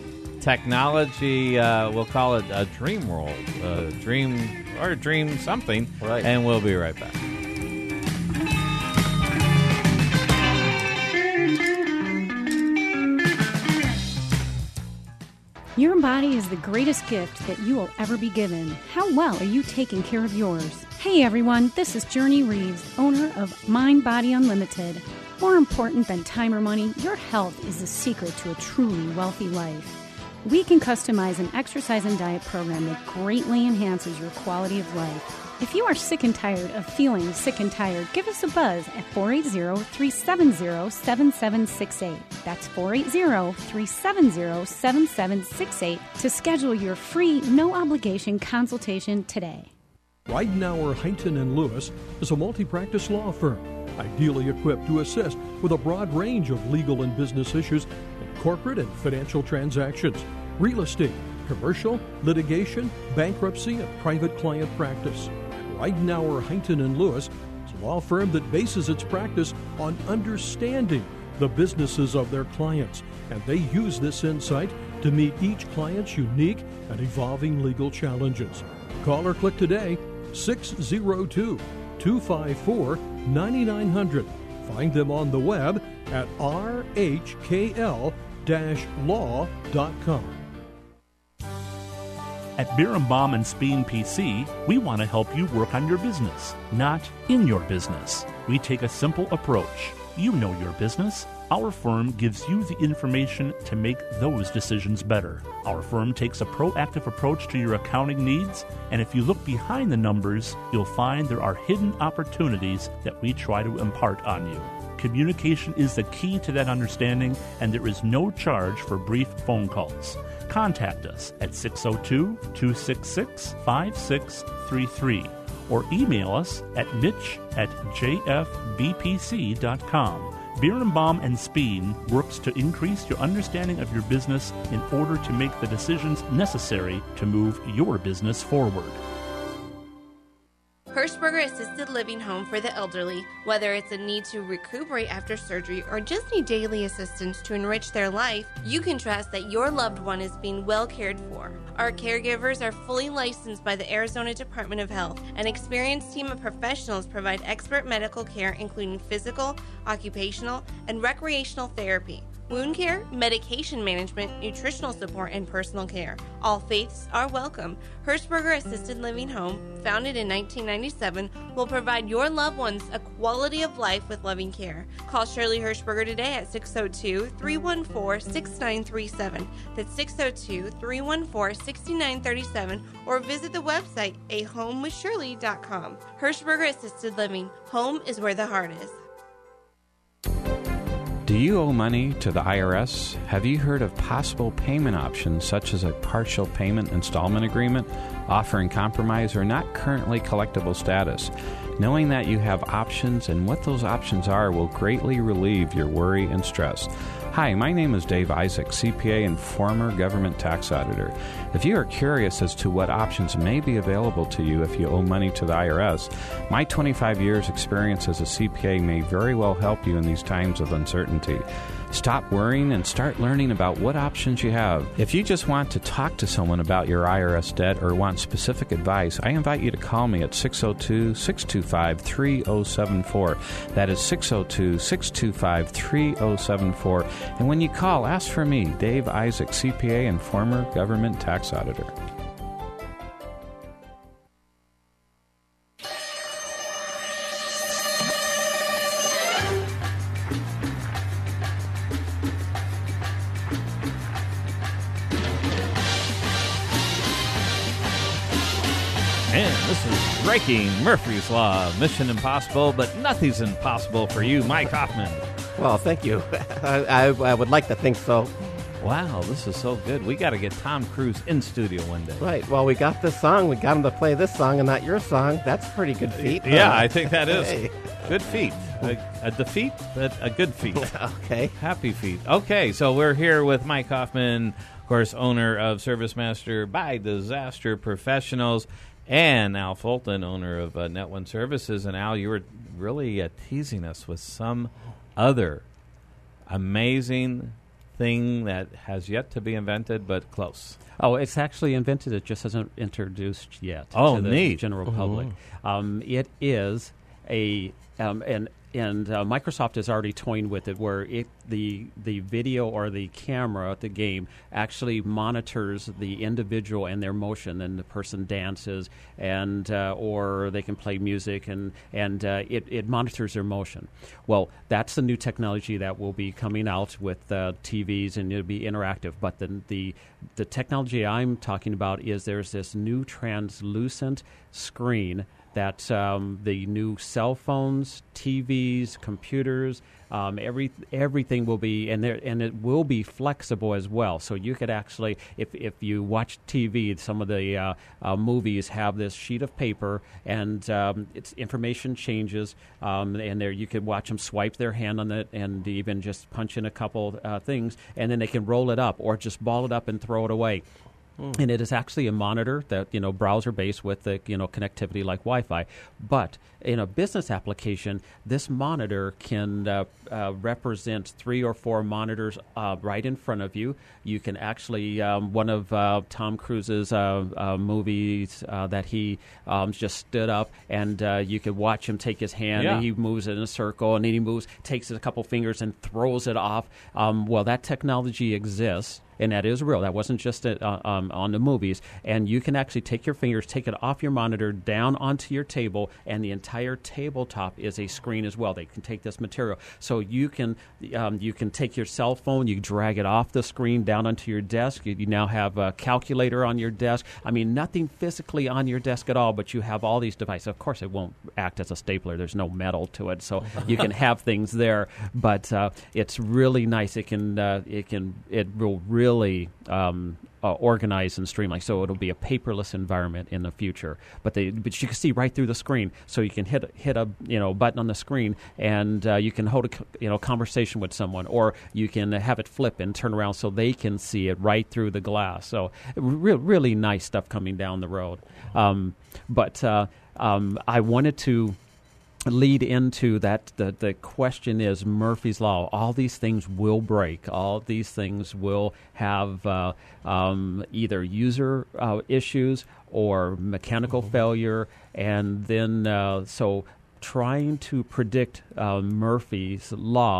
S2: technology, uh, we'll call it a dream world, uh, dream, or dream something,
S3: Right.
S2: and we'll be right back.
S10: Your body is the greatest gift that you will ever be given. How well are you taking care of yours? Hey everyone, this is Journey Reeves, owner of Mind Body Unlimited. More important than time or money, your health is the secret to a truly wealthy life. We can customize an exercise and diet program that greatly enhances your quality of life. If you are sick and tired of feeling sick and tired, give us a buzz at four eight zero, three seven zero, seven seven six eight. That's four eight zero, three seven zero, seven seven six eight to schedule your free, no-obligation consultation today.
S1: Ridenour, Huntington and Lewis is a multi-practice law firm, ideally equipped to assist with a broad range of legal and business issues in corporate and financial transactions, real estate, commercial, litigation, bankruptcy, and private client practice. Ridenour, Huntington and Lewis is a law firm that bases its practice on understanding the businesses of their clients, and they use this insight to meet each client's unique and evolving legal challenges. Call or click today, six oh two, two five four, nine nine zero zero. Find them on the web at r h k l dash law dot com.
S5: At Birnbaum and Speen P C, we want to help you work on your business, not in your business. We take a simple approach. You know your business. Our firm gives you the information to make those decisions better. Our firm takes a proactive approach to your accounting needs, and if you look behind the numbers, you'll find there are hidden opportunities that we try to impart on you. Communication is the key to that understanding, and there is no charge for brief phone calls. Contact us at six oh two, two six six, five six three three or email us at mitch at j f b p c dot com. Birnbaum and Speen works to increase your understanding of your business in order to make the decisions necessary to move your business forward.
S8: Hirschberger Assisted Living Home for the Elderly. Whether it's a need to recuperate after surgery or just need daily assistance to enrich their life, you can trust that your loved one is being well cared for. Our caregivers are fully licensed by the Arizona Department of Health. An experienced team of professionals provide expert medical care including physical, occupational, and recreational therapy. wound care, medication management, nutritional support, and personal care. All faiths are welcome. Hirschberger Assisted Living Home, founded in nineteen ninety-seven, will provide your loved ones a quality of life with loving care. Call Shirley Hirschberger today at six oh two, three one four, six nine three seven. That's six oh two, three one four, six nine three seven, or visit the website a home with shirley dot com. Hirschberger Assisted Living. Home is where the heart is.
S2: Do you owe money to the I R S? Have you heard of possible payment options such as a partial payment installment agreement, offering compromise or not currently collectible status? Knowing that you have options and what those options are will greatly relieve your worry and stress. Hi, my name is Dave Isaac, C P A and former government tax auditor. If you are curious as to what options may be available to you if you owe money to the I R S, my twenty-five years experience as a C P A may very well help you in these times of uncertainty. Stop worrying and start learning about what options you have. If you just want to talk to someone about your I R S debt or want specific advice, I invite you to call me at six oh two, six two five, three oh seven four. That is six oh two, six two five, three oh seven four. And when you call, ask for me, Dave Isaac, C P A and former government tax auditor. And this is Breaking Murphy's Law. Mission impossible, but nothing's impossible for you, Mike Hoffman.
S3: Well, thank you. I, I, I would like to think so.
S2: Wow, this is so good. We got to get Tom Cruise in studio one day.
S3: Right. Well, we got this song. We got him to play this song and not your song. That's a pretty good feat.
S2: Yeah,
S3: huh?
S2: I think that is.
S3: Hey.
S2: Good feat. A, a defeat, but a good feat.
S3: Okay.
S2: Happy feet. Okay, so we're here with Mike Hoffman, of course, owner of ServiceMaster by Disaster Professionals, and Al Fulton, owner of uh, Net One Services. And Al, you were really uh, teasing us with some other amazing thing that has yet to be invented, but close.
S4: Oh, it's actually invented. It just hasn't introduced yet
S2: Oh,
S4: to the
S2: neat.
S4: general public. Um, it is a um, and and uh, Microsoft is already toying with it, where it the the video or the camera, the game, actually monitors the individual and their motion, and the person dances, and uh, or they can play music, and and uh, it it monitors their motion. Well, that's the new technology that will be coming out with uh, T Vs, and it'll be interactive. But the the the technology I'm talking about is there's this new translucent screen that um, the new cell phones, T Vs, computers, um, every everything will be, and there, and it will be flexible as well. So you could actually, if if you watch T V, some of the uh, uh, movies have this sheet of paper, and um, its information changes, um, and there you could watch them swipe their hand on it, and even just punch in a couple uh, things, and then they can roll it up or just ball it up and throw it away. Mm. And it is actually a monitor that, you know, browser-based with the, you know, connectivity like Wi-Fi. But in a business application, this monitor can uh, uh, represent three or four monitors uh, right in front of you. You can actually, um, one of uh, Tom Cruise's uh, uh, movies uh, that he um, just stood up, and uh, you could watch him take his hand,
S2: Yeah.
S4: and he moves it in a circle, and then he moves, takes a couple fingers and throws it off. Um, well, that technology exists. And that is real. That wasn't just uh, um, on the movies. And you can actually take your fingers, take it off your monitor, down onto your table, and the entire tabletop is a screen as well. They can take this material. So you can um, you can take your cell phone, you drag it off the screen down onto your desk. You, you now have a calculator on your desk. I mean, nothing physically on your desk at all, but you have all these devices. Of course, it won't act as a stapler. There's no metal to it, so you can have things there. But uh, it's really nice. It can uh, it can it will really Really um, uh, organized and streamlined, so it'll be a paperless environment in the future. But they, but you can see right through the screen, so you can hit hit a you know button on the screen, and uh, you can hold a you know conversation with someone, or you can have it flip and turn around so they can see it right through the glass. So re- really nice stuff coming down the road. Um, but uh, um, I wanted to lead into that. The, the question is Murphy's Law. All these things will break. All these things will have uh, um, either user uh, issues or mechanical mm-hmm. failure. And then, uh, so trying to predict uh, Murphy's Law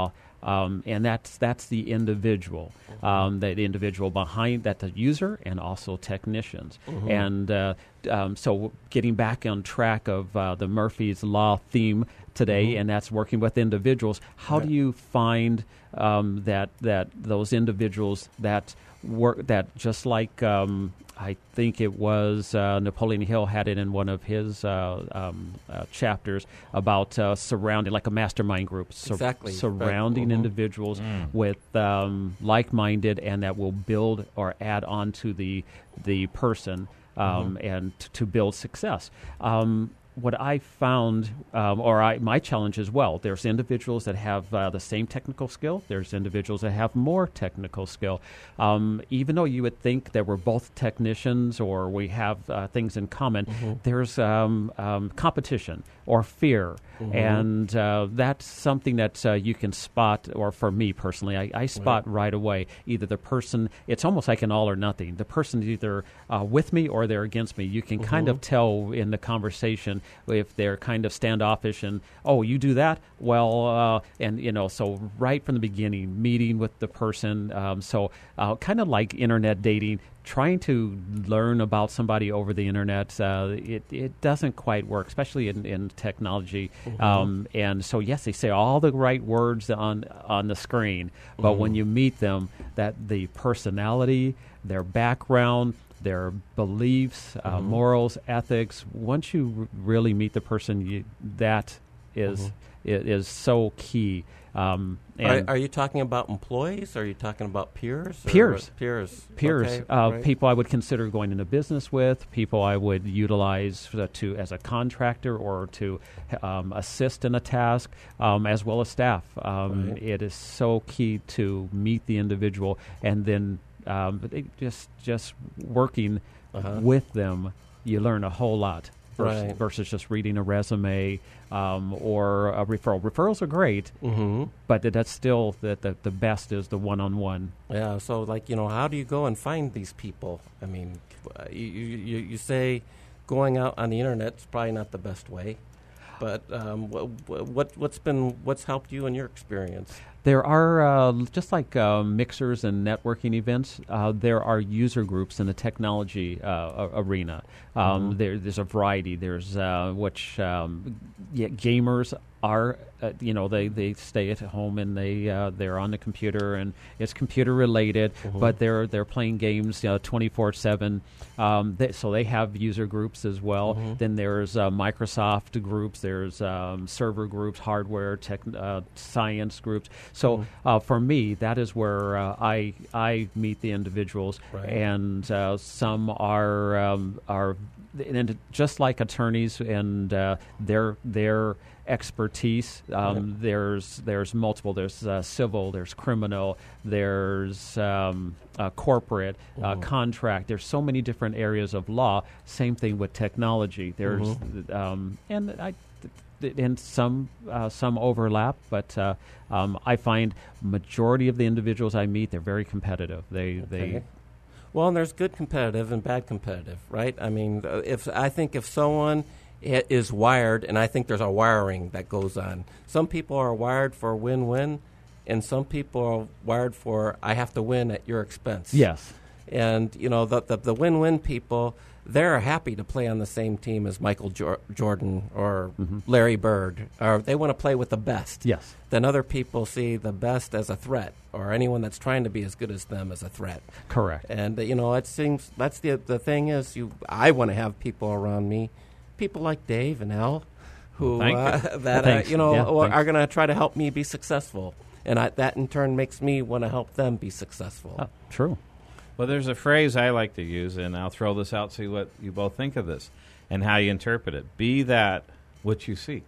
S4: Um, and that's that's the individual, um, the, the individual behind that, the user, and also technicians.
S3: Mm-hmm.
S4: And uh, um, so, getting back on track of uh, the Murphy's Law theme today,
S3: Mm-hmm.
S4: and that's working with individuals. How
S3: Right.
S4: do you find um, that that those individuals that work that just like um, I think it was uh, Napoleon Hill had it in one of his uh, um, uh, chapters about uh, surrounding, like a mastermind group, sur-
S3: Exactly.
S4: surrounding
S3: Right. Mhm.
S4: individuals with um, like-minded, and that will build or add on to the the person um, and t- to build success. Um, what I found, um, or I, my challenge as well, there's individuals that have uh, the same technical skill. There's individuals that have more technical skill. Um, even though you would think that we're both technicians or we have uh, things in common, there's um, um, competition or fear. And uh, that's something that uh, you can spot, or for me personally, I, I spot right away. Either the person, it's almost like an all or nothing. The person's either uh, with me or they're against me. You can kind of tell in the conversation if they're kind of standoffish and, oh, you do that? Well, uh, and, you know, so right from the beginning, meeting with the person. Um, so uh, kind of like internet dating, trying to learn about somebody over the internet, uh, it, it doesn't quite work, especially in, in technology.
S3: Mm-hmm.
S4: Um, and so, yes, they say all the right words on on the screen, but
S3: Mm-hmm.
S4: when you meet them, that the personality, their background, their beliefs, uh,
S3: Mm-hmm.
S4: morals, ethics, once you r- really meet the person, you, that is,
S3: Mm-hmm.
S4: i- is so key. Um,
S3: Are,
S4: and
S3: are you talking about employees? Or are you talking about peers? or-
S4: Peers.
S3: Peers.
S4: peers,
S3: Okay,
S4: uh,
S3: right.
S4: people I would consider going into business with, people I would utilize for the, to as a contractor or to um, assist in a task, um, as well as staff. Um,
S3: Right.
S4: It is so key to meet the individual, and then um, they just just working
S3: Uh-huh.
S4: with them, you learn a whole lot. Versus,
S3: Right.
S4: versus just reading a resume um, or a referral. Referrals are great,
S3: Mm-hmm.
S4: but that's still the, the, the best is the one-on-one.
S3: Yeah, so like, you know, how do you go and find these people? I mean, uh, you, you, you say going out on the internet is probably not the best way, but um, what, what, what's been, what's helped you in your experience?
S4: There are, uh, just like uh, mixers and networking events, uh, there are user groups in the technology uh, a- arena. Um, there, there's a variety. There's uh, which um, yeah, gamers are, uh, you know, they, they stay at home and they uh, they're on the computer and it's computer related, but they're they're playing games twenty-four seven. Um, they, so they have user groups as well. Then there's uh, Microsoft groups. There's um, server groups, hardware, tech, uh, science groups. So uh, for me, that is where uh, I I meet the individuals,
S3: Right.
S4: and uh, some are um, are and just like attorneys and uh, their their expertise. Um, There's there's multiple. There's uh, civil. There's criminal. There's um, uh, corporate, uh, contract. There's so many different areas of law. Same thing with technology. There's um, and I. And some uh, some overlap, but uh, um, I find majority of the individuals I meet, they're very competitive. They they
S3: Okay. Well, and there's good competitive and bad competitive, right? I mean, uh, if I think if someone i- is wired, and I think there's a wiring that goes on. Some people are wired for win-win, and some people are wired for I have to win at your expense.
S4: yes.
S3: And you know the the, the win-win people, they're happy to play on the same team as Michael Jor- Jordan or Larry Bird, or they want to play with the best.
S4: Yes.
S3: Then other people see the best as a threat, or anyone that's trying to be as good as them as a threat.
S4: Correct.
S3: And uh, you know, it seems that's the the thing is you. I want to have people around me, people like Dave and Al, who
S2: Thank
S3: uh,
S2: you.
S3: that uh,
S4: Thanks.
S3: you know
S4: Yeah,
S3: are,
S4: thanks.
S3: are going to try to help me be successful, and I, that in turn makes me want to help them be successful.
S4: Oh, true.
S2: Well, there's a phrase I like to use, and I'll throw this out, see what you both think of this and how you interpret it. Be that what you seek.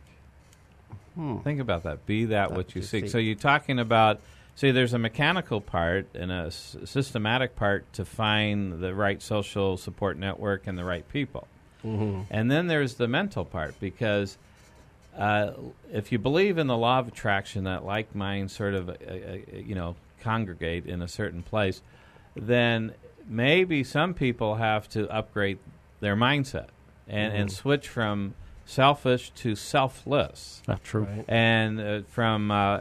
S2: Think about that. Be that
S3: That
S2: what you
S3: you
S2: seek.
S3: seek.
S2: So you're talking about, see, there's a mechanical part and a s- systematic part to find the right social support network and the right people.
S3: Mm-hmm.
S2: And then there's the mental part, because uh, if you believe in the law of attraction, that like minds sort of, uh, uh, you know, congregate in a certain place, then maybe some people have to upgrade their mindset and, and switch from selfish to selfless.
S4: That's true.
S3: Right.
S2: And uh, from uh,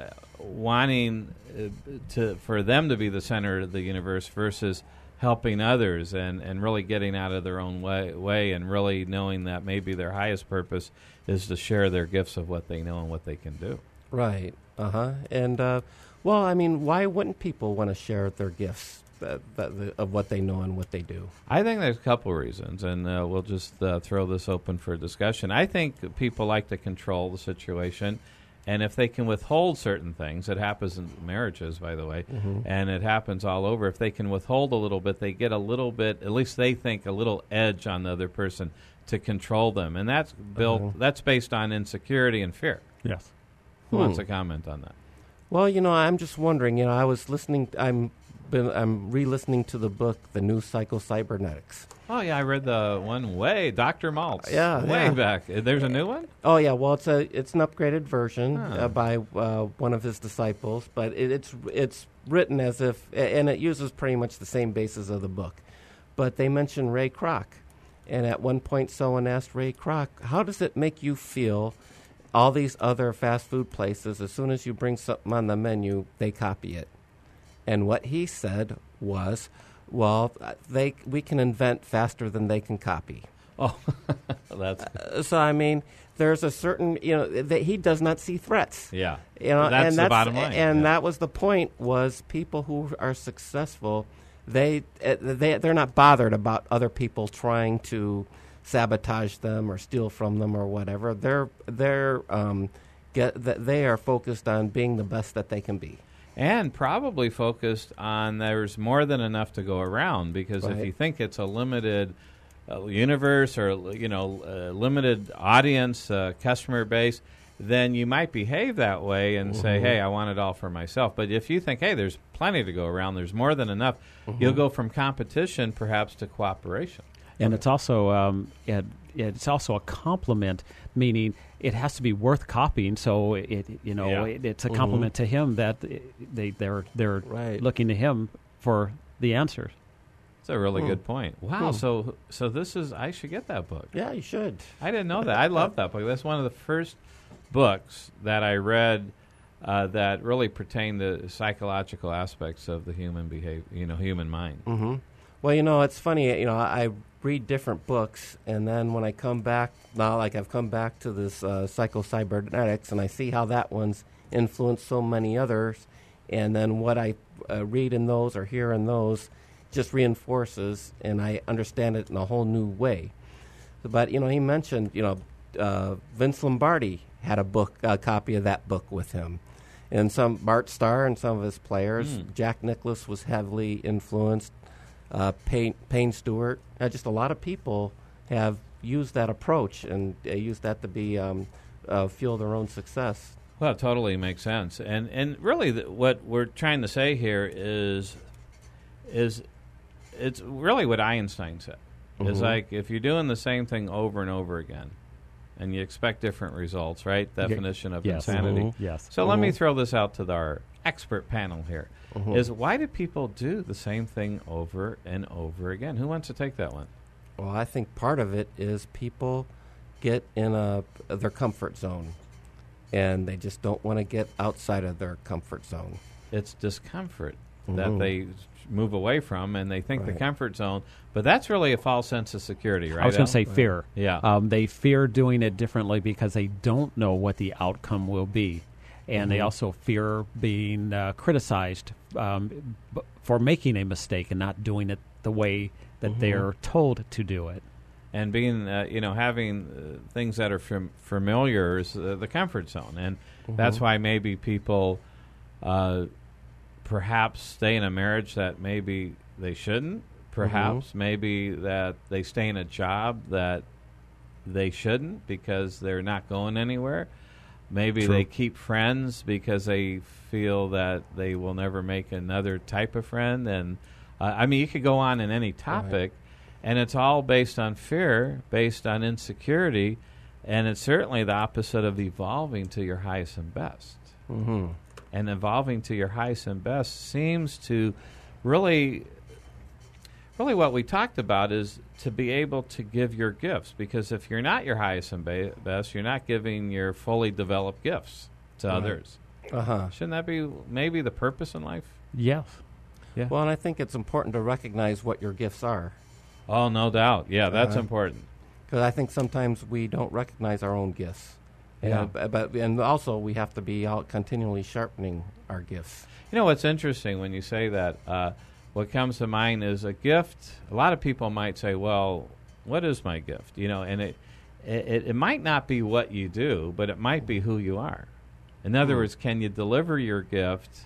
S2: wanting uh, to for them to be the center of the universe versus helping others and, and really getting out of their own way, way and really knowing that maybe their highest purpose is to share their gifts of what they know and what they can do.
S3: Right. Uh-huh. And, uh, well, I mean, why wouldn't people want to share their gifts that, that, the, of what they know and what they do?
S2: I think there's a couple of reasons, and uh, we'll just uh, throw this open for discussion. I think people like to control the situation, and if they can withhold certain things, it happens in marriages, by the way,
S3: Mm-hmm.
S2: and it happens all over. If they can withhold a little bit, they get a little bit, at least they think, a little edge on the other person to control them. And that's built,
S3: Uh-huh.
S2: that's based on insecurity and fear.
S5: Yes.
S2: Who
S3: Hmm.
S2: wants to comment on that?
S3: Well, you know, I'm just wondering, you know, I was listening, I'm been, I'm re-listening to the book, The New Psycho-Cybernetics.
S2: Oh, yeah, I read the one way, Doctor Maltz.
S3: Yeah,
S2: Way
S3: yeah.
S2: back. There's a new one?
S3: Oh, yeah, well, it's a it's an upgraded version
S2: Huh.
S3: uh, by uh, one of his disciples, but it, it's it's written as if, and it uses pretty much the same basis of the book. But they mention Ray Kroc, and at one point someone asked Ray Kroc, how does it make you feel all these other fast food places, as soon as you bring something on the menu, they copy it? And what he said was, well, uh, they we can invent faster than they can copy.
S2: Oh, that's
S3: Uh, so, I mean, there's a certain, you know, that he does not see threats.
S2: yeah.
S3: You know,
S2: that's
S3: and
S2: the
S3: that's
S2: bottom line.
S3: And
S2: yeah.
S3: that was the point, was people who are successful, they, uh, they, they're not bothered about other people trying to sabotage them or steal from them or whatever. They're, they're, um, get, th- they are focused on being the best that they can be.
S2: And probably focused on there's more than enough to go around, because if
S3: Right.
S2: you think it's a limited uh, universe or, you know, uh, limited audience, uh, customer base, then you might behave that way and say,
S3: Mm-hmm.
S2: hey, I want it all for myself. But if you think, hey, there's plenty to go around, there's more than enough,
S3: Mm-hmm.
S2: you'll go from competition perhaps to cooperation.
S4: And it's also um, it, it's also a compliment, meaning it has to be worth copying. So it you know
S2: Yeah.
S4: it, it's a compliment to him that they they're they're
S3: Right.
S4: looking to him for the answers.
S2: That's a really
S3: Hmm.
S2: good point. Wow.
S3: Hmm.
S2: So so this is, I should get that book.
S3: Yeah, you should.
S2: I didn't know that. I love that book. That's one of the first books that I read uh, that really pertained to psychological aspects of the human behavior, you know, human mind.
S3: Mm-hmm. Well, you know, it's funny. You know, I read different books, and then when I come back now, like I've come back to this uh, psycho-cybernetics, and I see how that one's influenced so many others, and then what I uh, read in those or hear in those just reinforces, and I understand it in a whole new way. But you know, he mentioned, you know, uh, Vince Lombardi had a book, a copy of that book with him. And some Bart Starr and some of his players,
S2: Mm.
S3: Jack Nicklaus was heavily influenced. Uh, Payne, Payne Stewart, uh, just a lot of people have used that approach and uh, used that to be um, uh, fuel their own success.
S2: Well, it totally makes sense. And and really, the, what we're trying to say here is, is it's really what Einstein said. It's
S3: Mhm.
S2: like if you're doing the same thing over and over again, and you expect different results, right? Definition of
S4: Yes.
S2: insanity.
S3: Mhm.
S4: Yes.
S2: So let me
S3: Mhm.
S2: throw this out to the, our expert panel here.
S3: Mhm.
S2: Is why do people do the same thing over and over again? Who wants to take that one?
S3: Well, I think part of it is people get in a their comfort zone, and they just don't want to get outside of their comfort zone.
S2: It's discomfort that
S3: Mhm.
S2: they move away from, and they think the
S3: Right.
S2: comfort zone. But that's really a false sense of security, right?
S4: I was going
S2: Al?
S4: to say fear.
S2: Yeah.
S4: Um, they fear doing it differently because they don't know what the outcome will be. And they
S3: Mhm.
S4: also fear being uh, criticized um, b- for making a mistake and not doing it the way that
S3: Mhm.
S4: they're told to do it.
S2: and being, uh, you know, having uh, things that are fam- familiar is uh, the comfort zone, and that's
S3: Mhm.
S2: why maybe people uh, perhaps stay in a marriage that maybe they shouldn't. Perhaps maybe that they stay in a job that they shouldn't because they're not going anywhere. Maybe
S4: True.
S2: they keep friends because they feel that they will never make another type of friend. And uh, I mean, you could go on in any topic, and it's all based on fear, based on insecurity, and it's certainly the opposite of evolving to your highest and best.
S3: Mm-hmm.
S2: And evolving to your highest and best seems to really, really what we talked about is to be able to give your gifts. Because if you're not your highest and ba- best, you're not giving your fully developed gifts to
S3: Right.
S2: others.
S3: Uh-huh.
S2: Shouldn't that be maybe the purpose in life?
S4: Yes. Yeah.
S3: Well, and I think it's important to recognize what your gifts are.
S2: Oh, no doubt. Yeah, that's
S3: Uh,
S2: important.
S3: Because I think sometimes we don't recognize our own gifts.
S4: Yeah.
S3: Uh, b- but and also we have to be out continually sharpening our gifts.
S2: You know what's interesting when you say that? Uh, what comes to mind is a gift. A lot of people might say, "Well, what is my gift?" You know, and it it, it might not be what you do, but it might be who you are. In other
S3: Mm.
S2: words, can you deliver your gift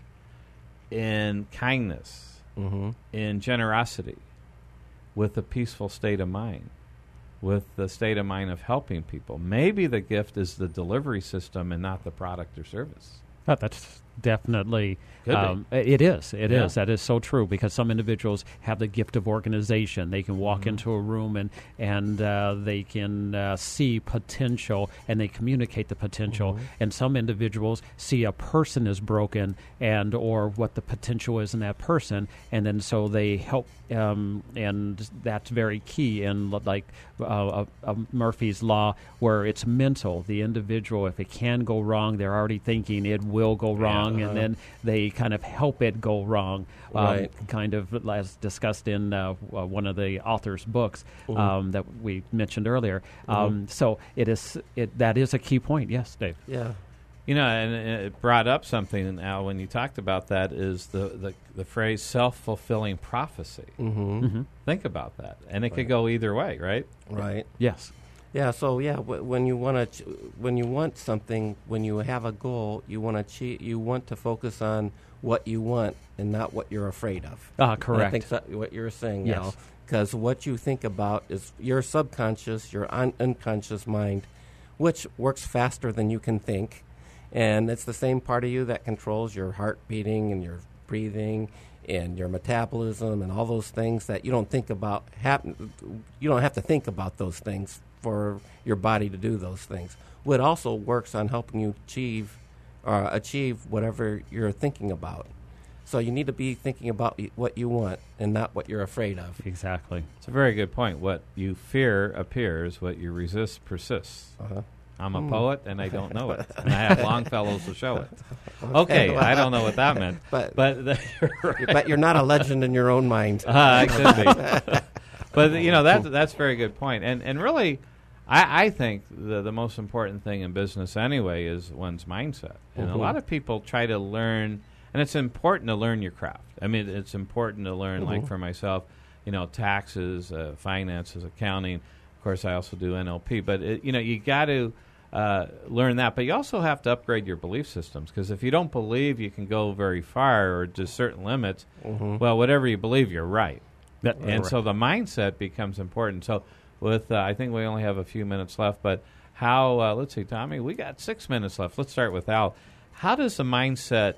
S2: in kindness,
S3: Mm-hmm.
S2: in generosity, with a peaceful state of mind, with the state of mind of helping people? Maybe the gift is the delivery system and not the product or service.
S4: Oh, that's definitely,
S2: Could be.
S4: um, it is. It
S2: Yeah.
S4: is. That is so true because some individuals have the gift of organization. They can walk
S2: Mhm.
S4: into a room and and uh, they can uh, see potential and they communicate the potential.
S2: Mm-hmm.
S4: And some individuals see a person is broken and or what the potential is in that person, and then so they help. Um, and that's very key in l- like uh, uh, Murphy's Law, where it's mental. The individual, if it can go wrong, they're already thinking it will go wrong,
S3: uh-huh.
S4: and then they kind of help it go wrong. Um,
S3: Right.
S4: Kind of as discussed in uh, w- one of the author's books
S3: Mhm.
S4: um, that we mentioned earlier. Um, So it is it that is a key point. Yes, Dave.
S3: Yeah.
S2: You know, and it brought up something, Al, when you talked about that, is the, the, the phrase self-fulfilling prophecy.
S3: Mm-hmm.
S4: Mm-hmm.
S2: Think about that. And it could
S3: Right.
S2: go either way, right?
S3: Right.
S4: Yes.
S3: Yeah. So yeah, w- when you want to, ch- when you want something, when you have a goal, you want to achieve. You want to focus on what you want and not what you're afraid of.
S4: Ah,
S3: And I
S4: correct.
S3: think that what you're saying
S4: Yes.
S3: now, because what you think about is your subconscious, your un- unconscious mind, which works faster than you can think, and it's the same part of you that controls your heart beating and your breathing and your metabolism and all those things that you don't think about happen. You don't have to think about those things for your body to do those things. Well, it also works on helping you achieve or achieve whatever you're thinking about. So you need to be thinking about y- what you want and not what you're afraid of.
S4: Exactly.
S2: It's a very good point. What you fear appears, what you resist persists.
S3: Uh-huh.
S2: I'm a
S3: Hmm.
S2: poet, and I don't know it. And I have Longfellows to show it. Okay, I don't know what that meant.
S3: But
S2: But the, you're right.
S3: but you're not a legend in your own mind.
S2: Ah, I could be. But, you know, that, that's a very good point. And and really, I, I think the, the most important thing in business anyway is one's mindset. And
S3: Mhm.
S2: a lot of people try to learn, and it's important to learn your craft. I mean, it's important to learn, like
S3: Mhm.
S2: for myself, you know, taxes, uh, finances, accounting. Of course, I also do N L P. But, it, you know, you got to uh, learn that. But you also have to upgrade your belief systems, because if you don't believe you can go very far or to certain limits,
S3: Mhm.
S2: well, whatever you believe, you're right.
S4: That,
S2: And so the mindset becomes important. So with, uh, I think we only have a few minutes left, but how, uh, let's see, Tommy, we got six minutes left. Let's start with Al. How does the mindset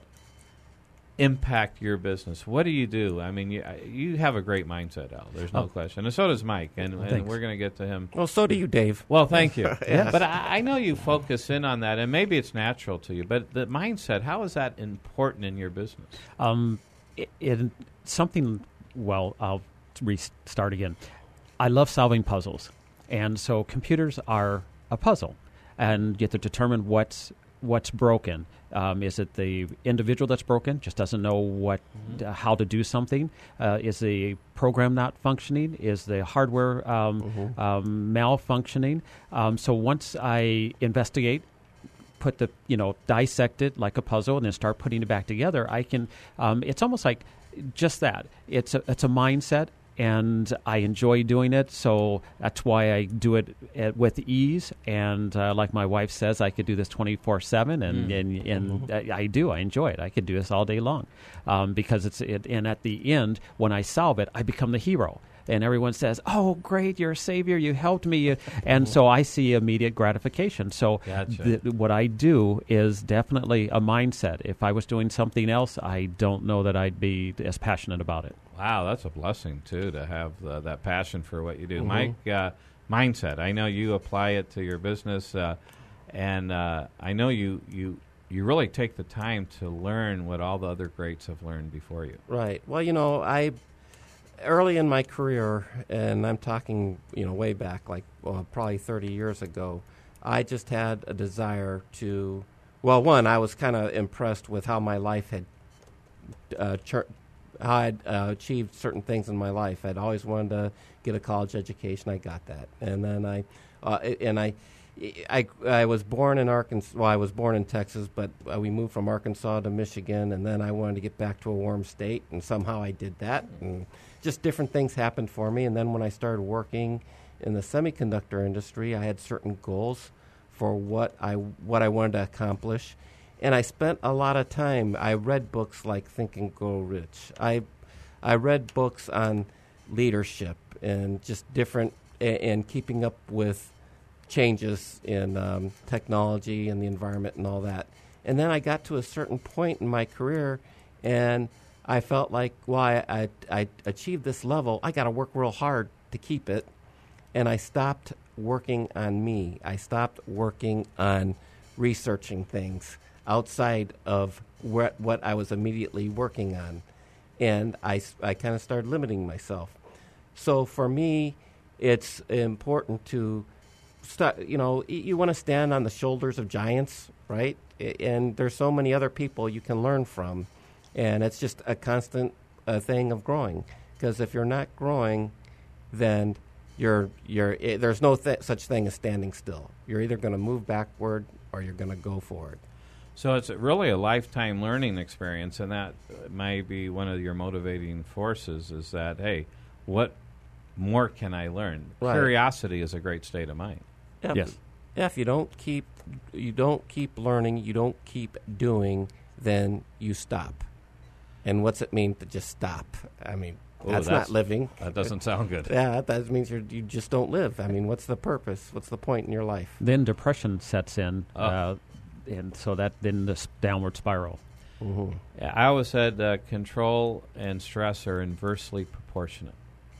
S2: impact your business? What do you do? I mean, you, uh, you have a great mindset, Al. There's no
S4: Oh.
S2: question. And so does Mike, and, and
S4: Thanks.
S2: we're going to get to him.
S3: Well, so do you, Dave.
S2: Well, thank you.
S3: Yes.
S2: But I, I know you focus in on that, and maybe it's natural to you, but the mindset, how is that important in your business?
S4: Um, it, it something. Well, I'll restart again. I love solving puzzles, and so computers are a puzzle, and you have to determine what's what's broken. Um, is it the individual that's broken, just doesn't know what uh, how to do something? Uh, is the program not functioning? Is the hardware um,
S3: Mhm.
S4: um, malfunctioning? Um, so once I investigate, put the you know dissect it like a puzzle, and then start putting it back together, I can. Um, it's almost like just that. It's a it's a mindset. And I enjoy doing it, so that's why I do it at, with ease. And uh, like my wife says, I could do this twenty-four seven, and
S2: Mm.
S4: and, and I, I do. I enjoy it. I could do this all day long um, because it's it. And at the end, when I solve it, I become the hero. And everyone says, "Oh, great! You're a savior. You helped me." And so I see immediate gratification. So
S2: Gotcha.
S4: th- what I do is definitely a mindset. If I was doing something else, I don't know that I'd be as passionate about it.
S2: Wow, that's a blessing, too, to have uh, that passion for what you do.
S3: Mhm.
S2: Mike, uh, mindset. I know you apply it to your business, uh, and uh, I know you, you you really take the time to learn what all the other greats have learned before you.
S3: Right. Well, you know, I early in my career, and I'm talking, you know, way back, like well, probably thirty years ago, I just had a desire to Well, one, I was kind of impressed with how my life had, uh, chur- how I'd uh, achieved certain things in my life. I'd always wanted to get a college education. I got that, and then I, uh, and I, I, I was born in Arkansas. Well, I was born in Texas, but uh, we moved from Arkansas to Michigan, and then I wanted to get back to a warm state, and somehow I did that. And just different things happened for me, and then when I started working in the semiconductor industry, I had certain goals for what I what I wanted to accomplish, and I spent a lot of time. I read books like Think and Grow Rich. I I read books on leadership and just different a- and keeping up with changes in um, technology and the environment and all that. And then I got to a certain point in my career, and I felt like, well, I, I, I achieved this level. I got to work real hard to keep it. And I stopped working on me. I stopped working on researching things outside of what, what I was immediately working on. And I, I kind of started limiting myself. So for me, it's important to start, you know, you want to stand on the shoulders of giants, right? And there's so many other people you can learn from. And it's just a constant uh, thing of growing. Because if you're not growing, then you're you're I- there's no th- such thing as standing still. You're either going to move backward or you're going to go forward.
S2: So it's really a lifetime learning experience, and that may be one of your motivating forces is that, hey, what more can I learn?
S3: Right.
S2: Curiosity is a great state of mind.
S3: Yeah,
S4: Yes.
S3: but- yeah, if you don't keep you don't keep learning, you don't keep doing, then you stop. And what's it mean to just stop? I mean,
S2: Ooh,
S3: that's,
S2: that's-
S3: not living.
S2: That doesn't sound good.
S3: Yeah, that means you're, you just don't live. I mean, what's the purpose? What's the point in your life?
S4: Then depression sets in,
S2: Oh.
S4: uh, and so that then this downward spiral.
S3: Mm-hmm.
S2: Yeah, I always said uh, control and stress are inversely proportionate.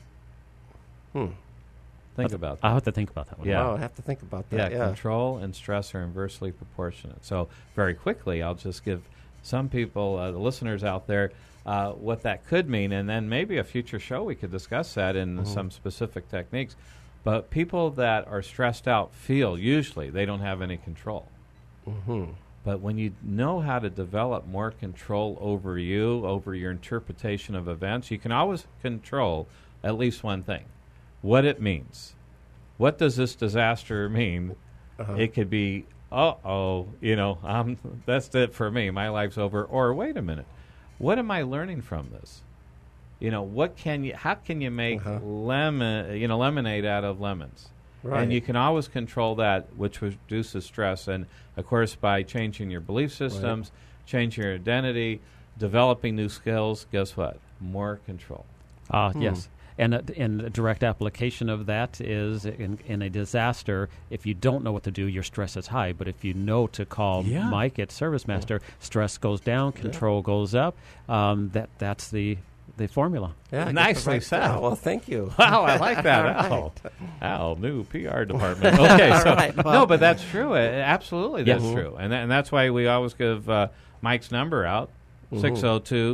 S3: Hmm.
S2: Think about that.
S4: I'll have to think about that one.
S2: Yeah.
S3: Oh, I have to think about
S2: Yeah,
S3: that. Yeah.
S2: control and stress are inversely proportionate. So very quickly, I'll just give some people, uh, the listeners out there, uh, what that could mean, and then maybe a future show we could discuss that in
S3: Mhm.
S2: some specific techniques. But people that are stressed out feel usually they don't have any control.
S3: Mm-hmm.
S2: But when you know how to develop more control over you, over your interpretation of events, you can always control at least one thing. What it means. What does this disaster mean?
S3: Uh-huh.
S2: It could be, uh-oh, you know, um, that's it for me. My life's over. Or wait a minute. What am I learning from this? You know, what can you, how can you make
S3: Uh-huh.
S2: lemon, you know, lemonade out of lemons?
S3: Right.
S2: And you can always control that, which reduces stress. And, of course, by changing your belief systems, changing your identity, developing new skills, guess what? More control.
S4: Uh,
S3: Hmm.
S4: Yes. And a, and a direct application of that is in, in a disaster, if you don't know what to do, your stress is high. But if you know to call
S2: Yeah.
S4: Mike at Service Master, stress goes down, control goes up. Um, that That's the, the formula.
S3: Yeah, I guess
S2: Nicely
S3: right.
S2: said.
S3: Yeah, well, thank you.
S2: Wow, I like that.
S3: All
S2: Al. Al, new P R department. Okay, so
S3: right, well-
S2: no, but that's true. Uh, absolutely, that's
S4: Yes.
S2: true, and tha- and that's why we always give uh, Mike's number out
S3: Mhm.
S2: six zero two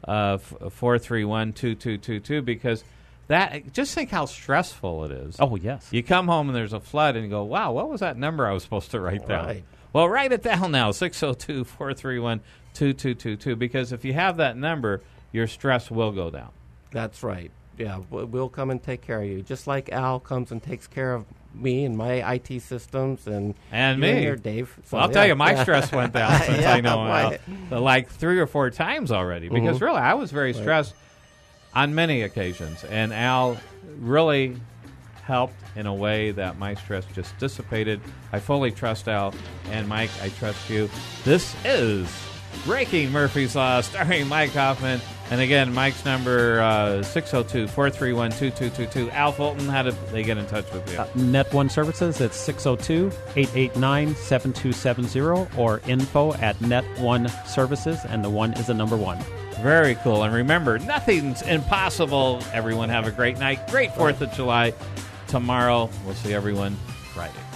S2: four three one two two two two because that just think how stressful it is.
S4: Oh, yes.
S2: You come home and there's a flood, and you go, "Wow, what was that number I was supposed to write down?"
S3: Right.
S2: Well, write it down now six zero two four three one two two two two because if you have that number, your stress will go down.
S3: That's right. Yeah, w- we'll come and take care of you, just like Al comes and takes care of me and my I T systems and
S2: And
S3: you
S2: me.
S3: here, Dave. So,
S2: Well, I'll
S3: yeah.
S2: tell you, my stress went down since
S3: Yeah,
S2: I know
S3: right.
S2: Al, like three or four times already. Because
S3: Mhm.
S2: really, I was very
S3: Right.
S2: stressed on many occasions, and Al really helped in a way that my stress just dissipated. I fully trust Al, and Mike, I trust you. This is Breaking Murphy's Law, starring Mike Hoffman. And again, Mike's number uh, six zero two four three one two two two two. Al Fulton, how do they get in touch with you?
S4: Uh, Net One Services, it's six oh two, eight eight nine, seven two seven zero or info at Net One Services, and the one is the number one.
S2: Very cool. And remember, nothing's impossible. Everyone have a great night. Great fourth of July. Tomorrow, we'll see everyone Friday.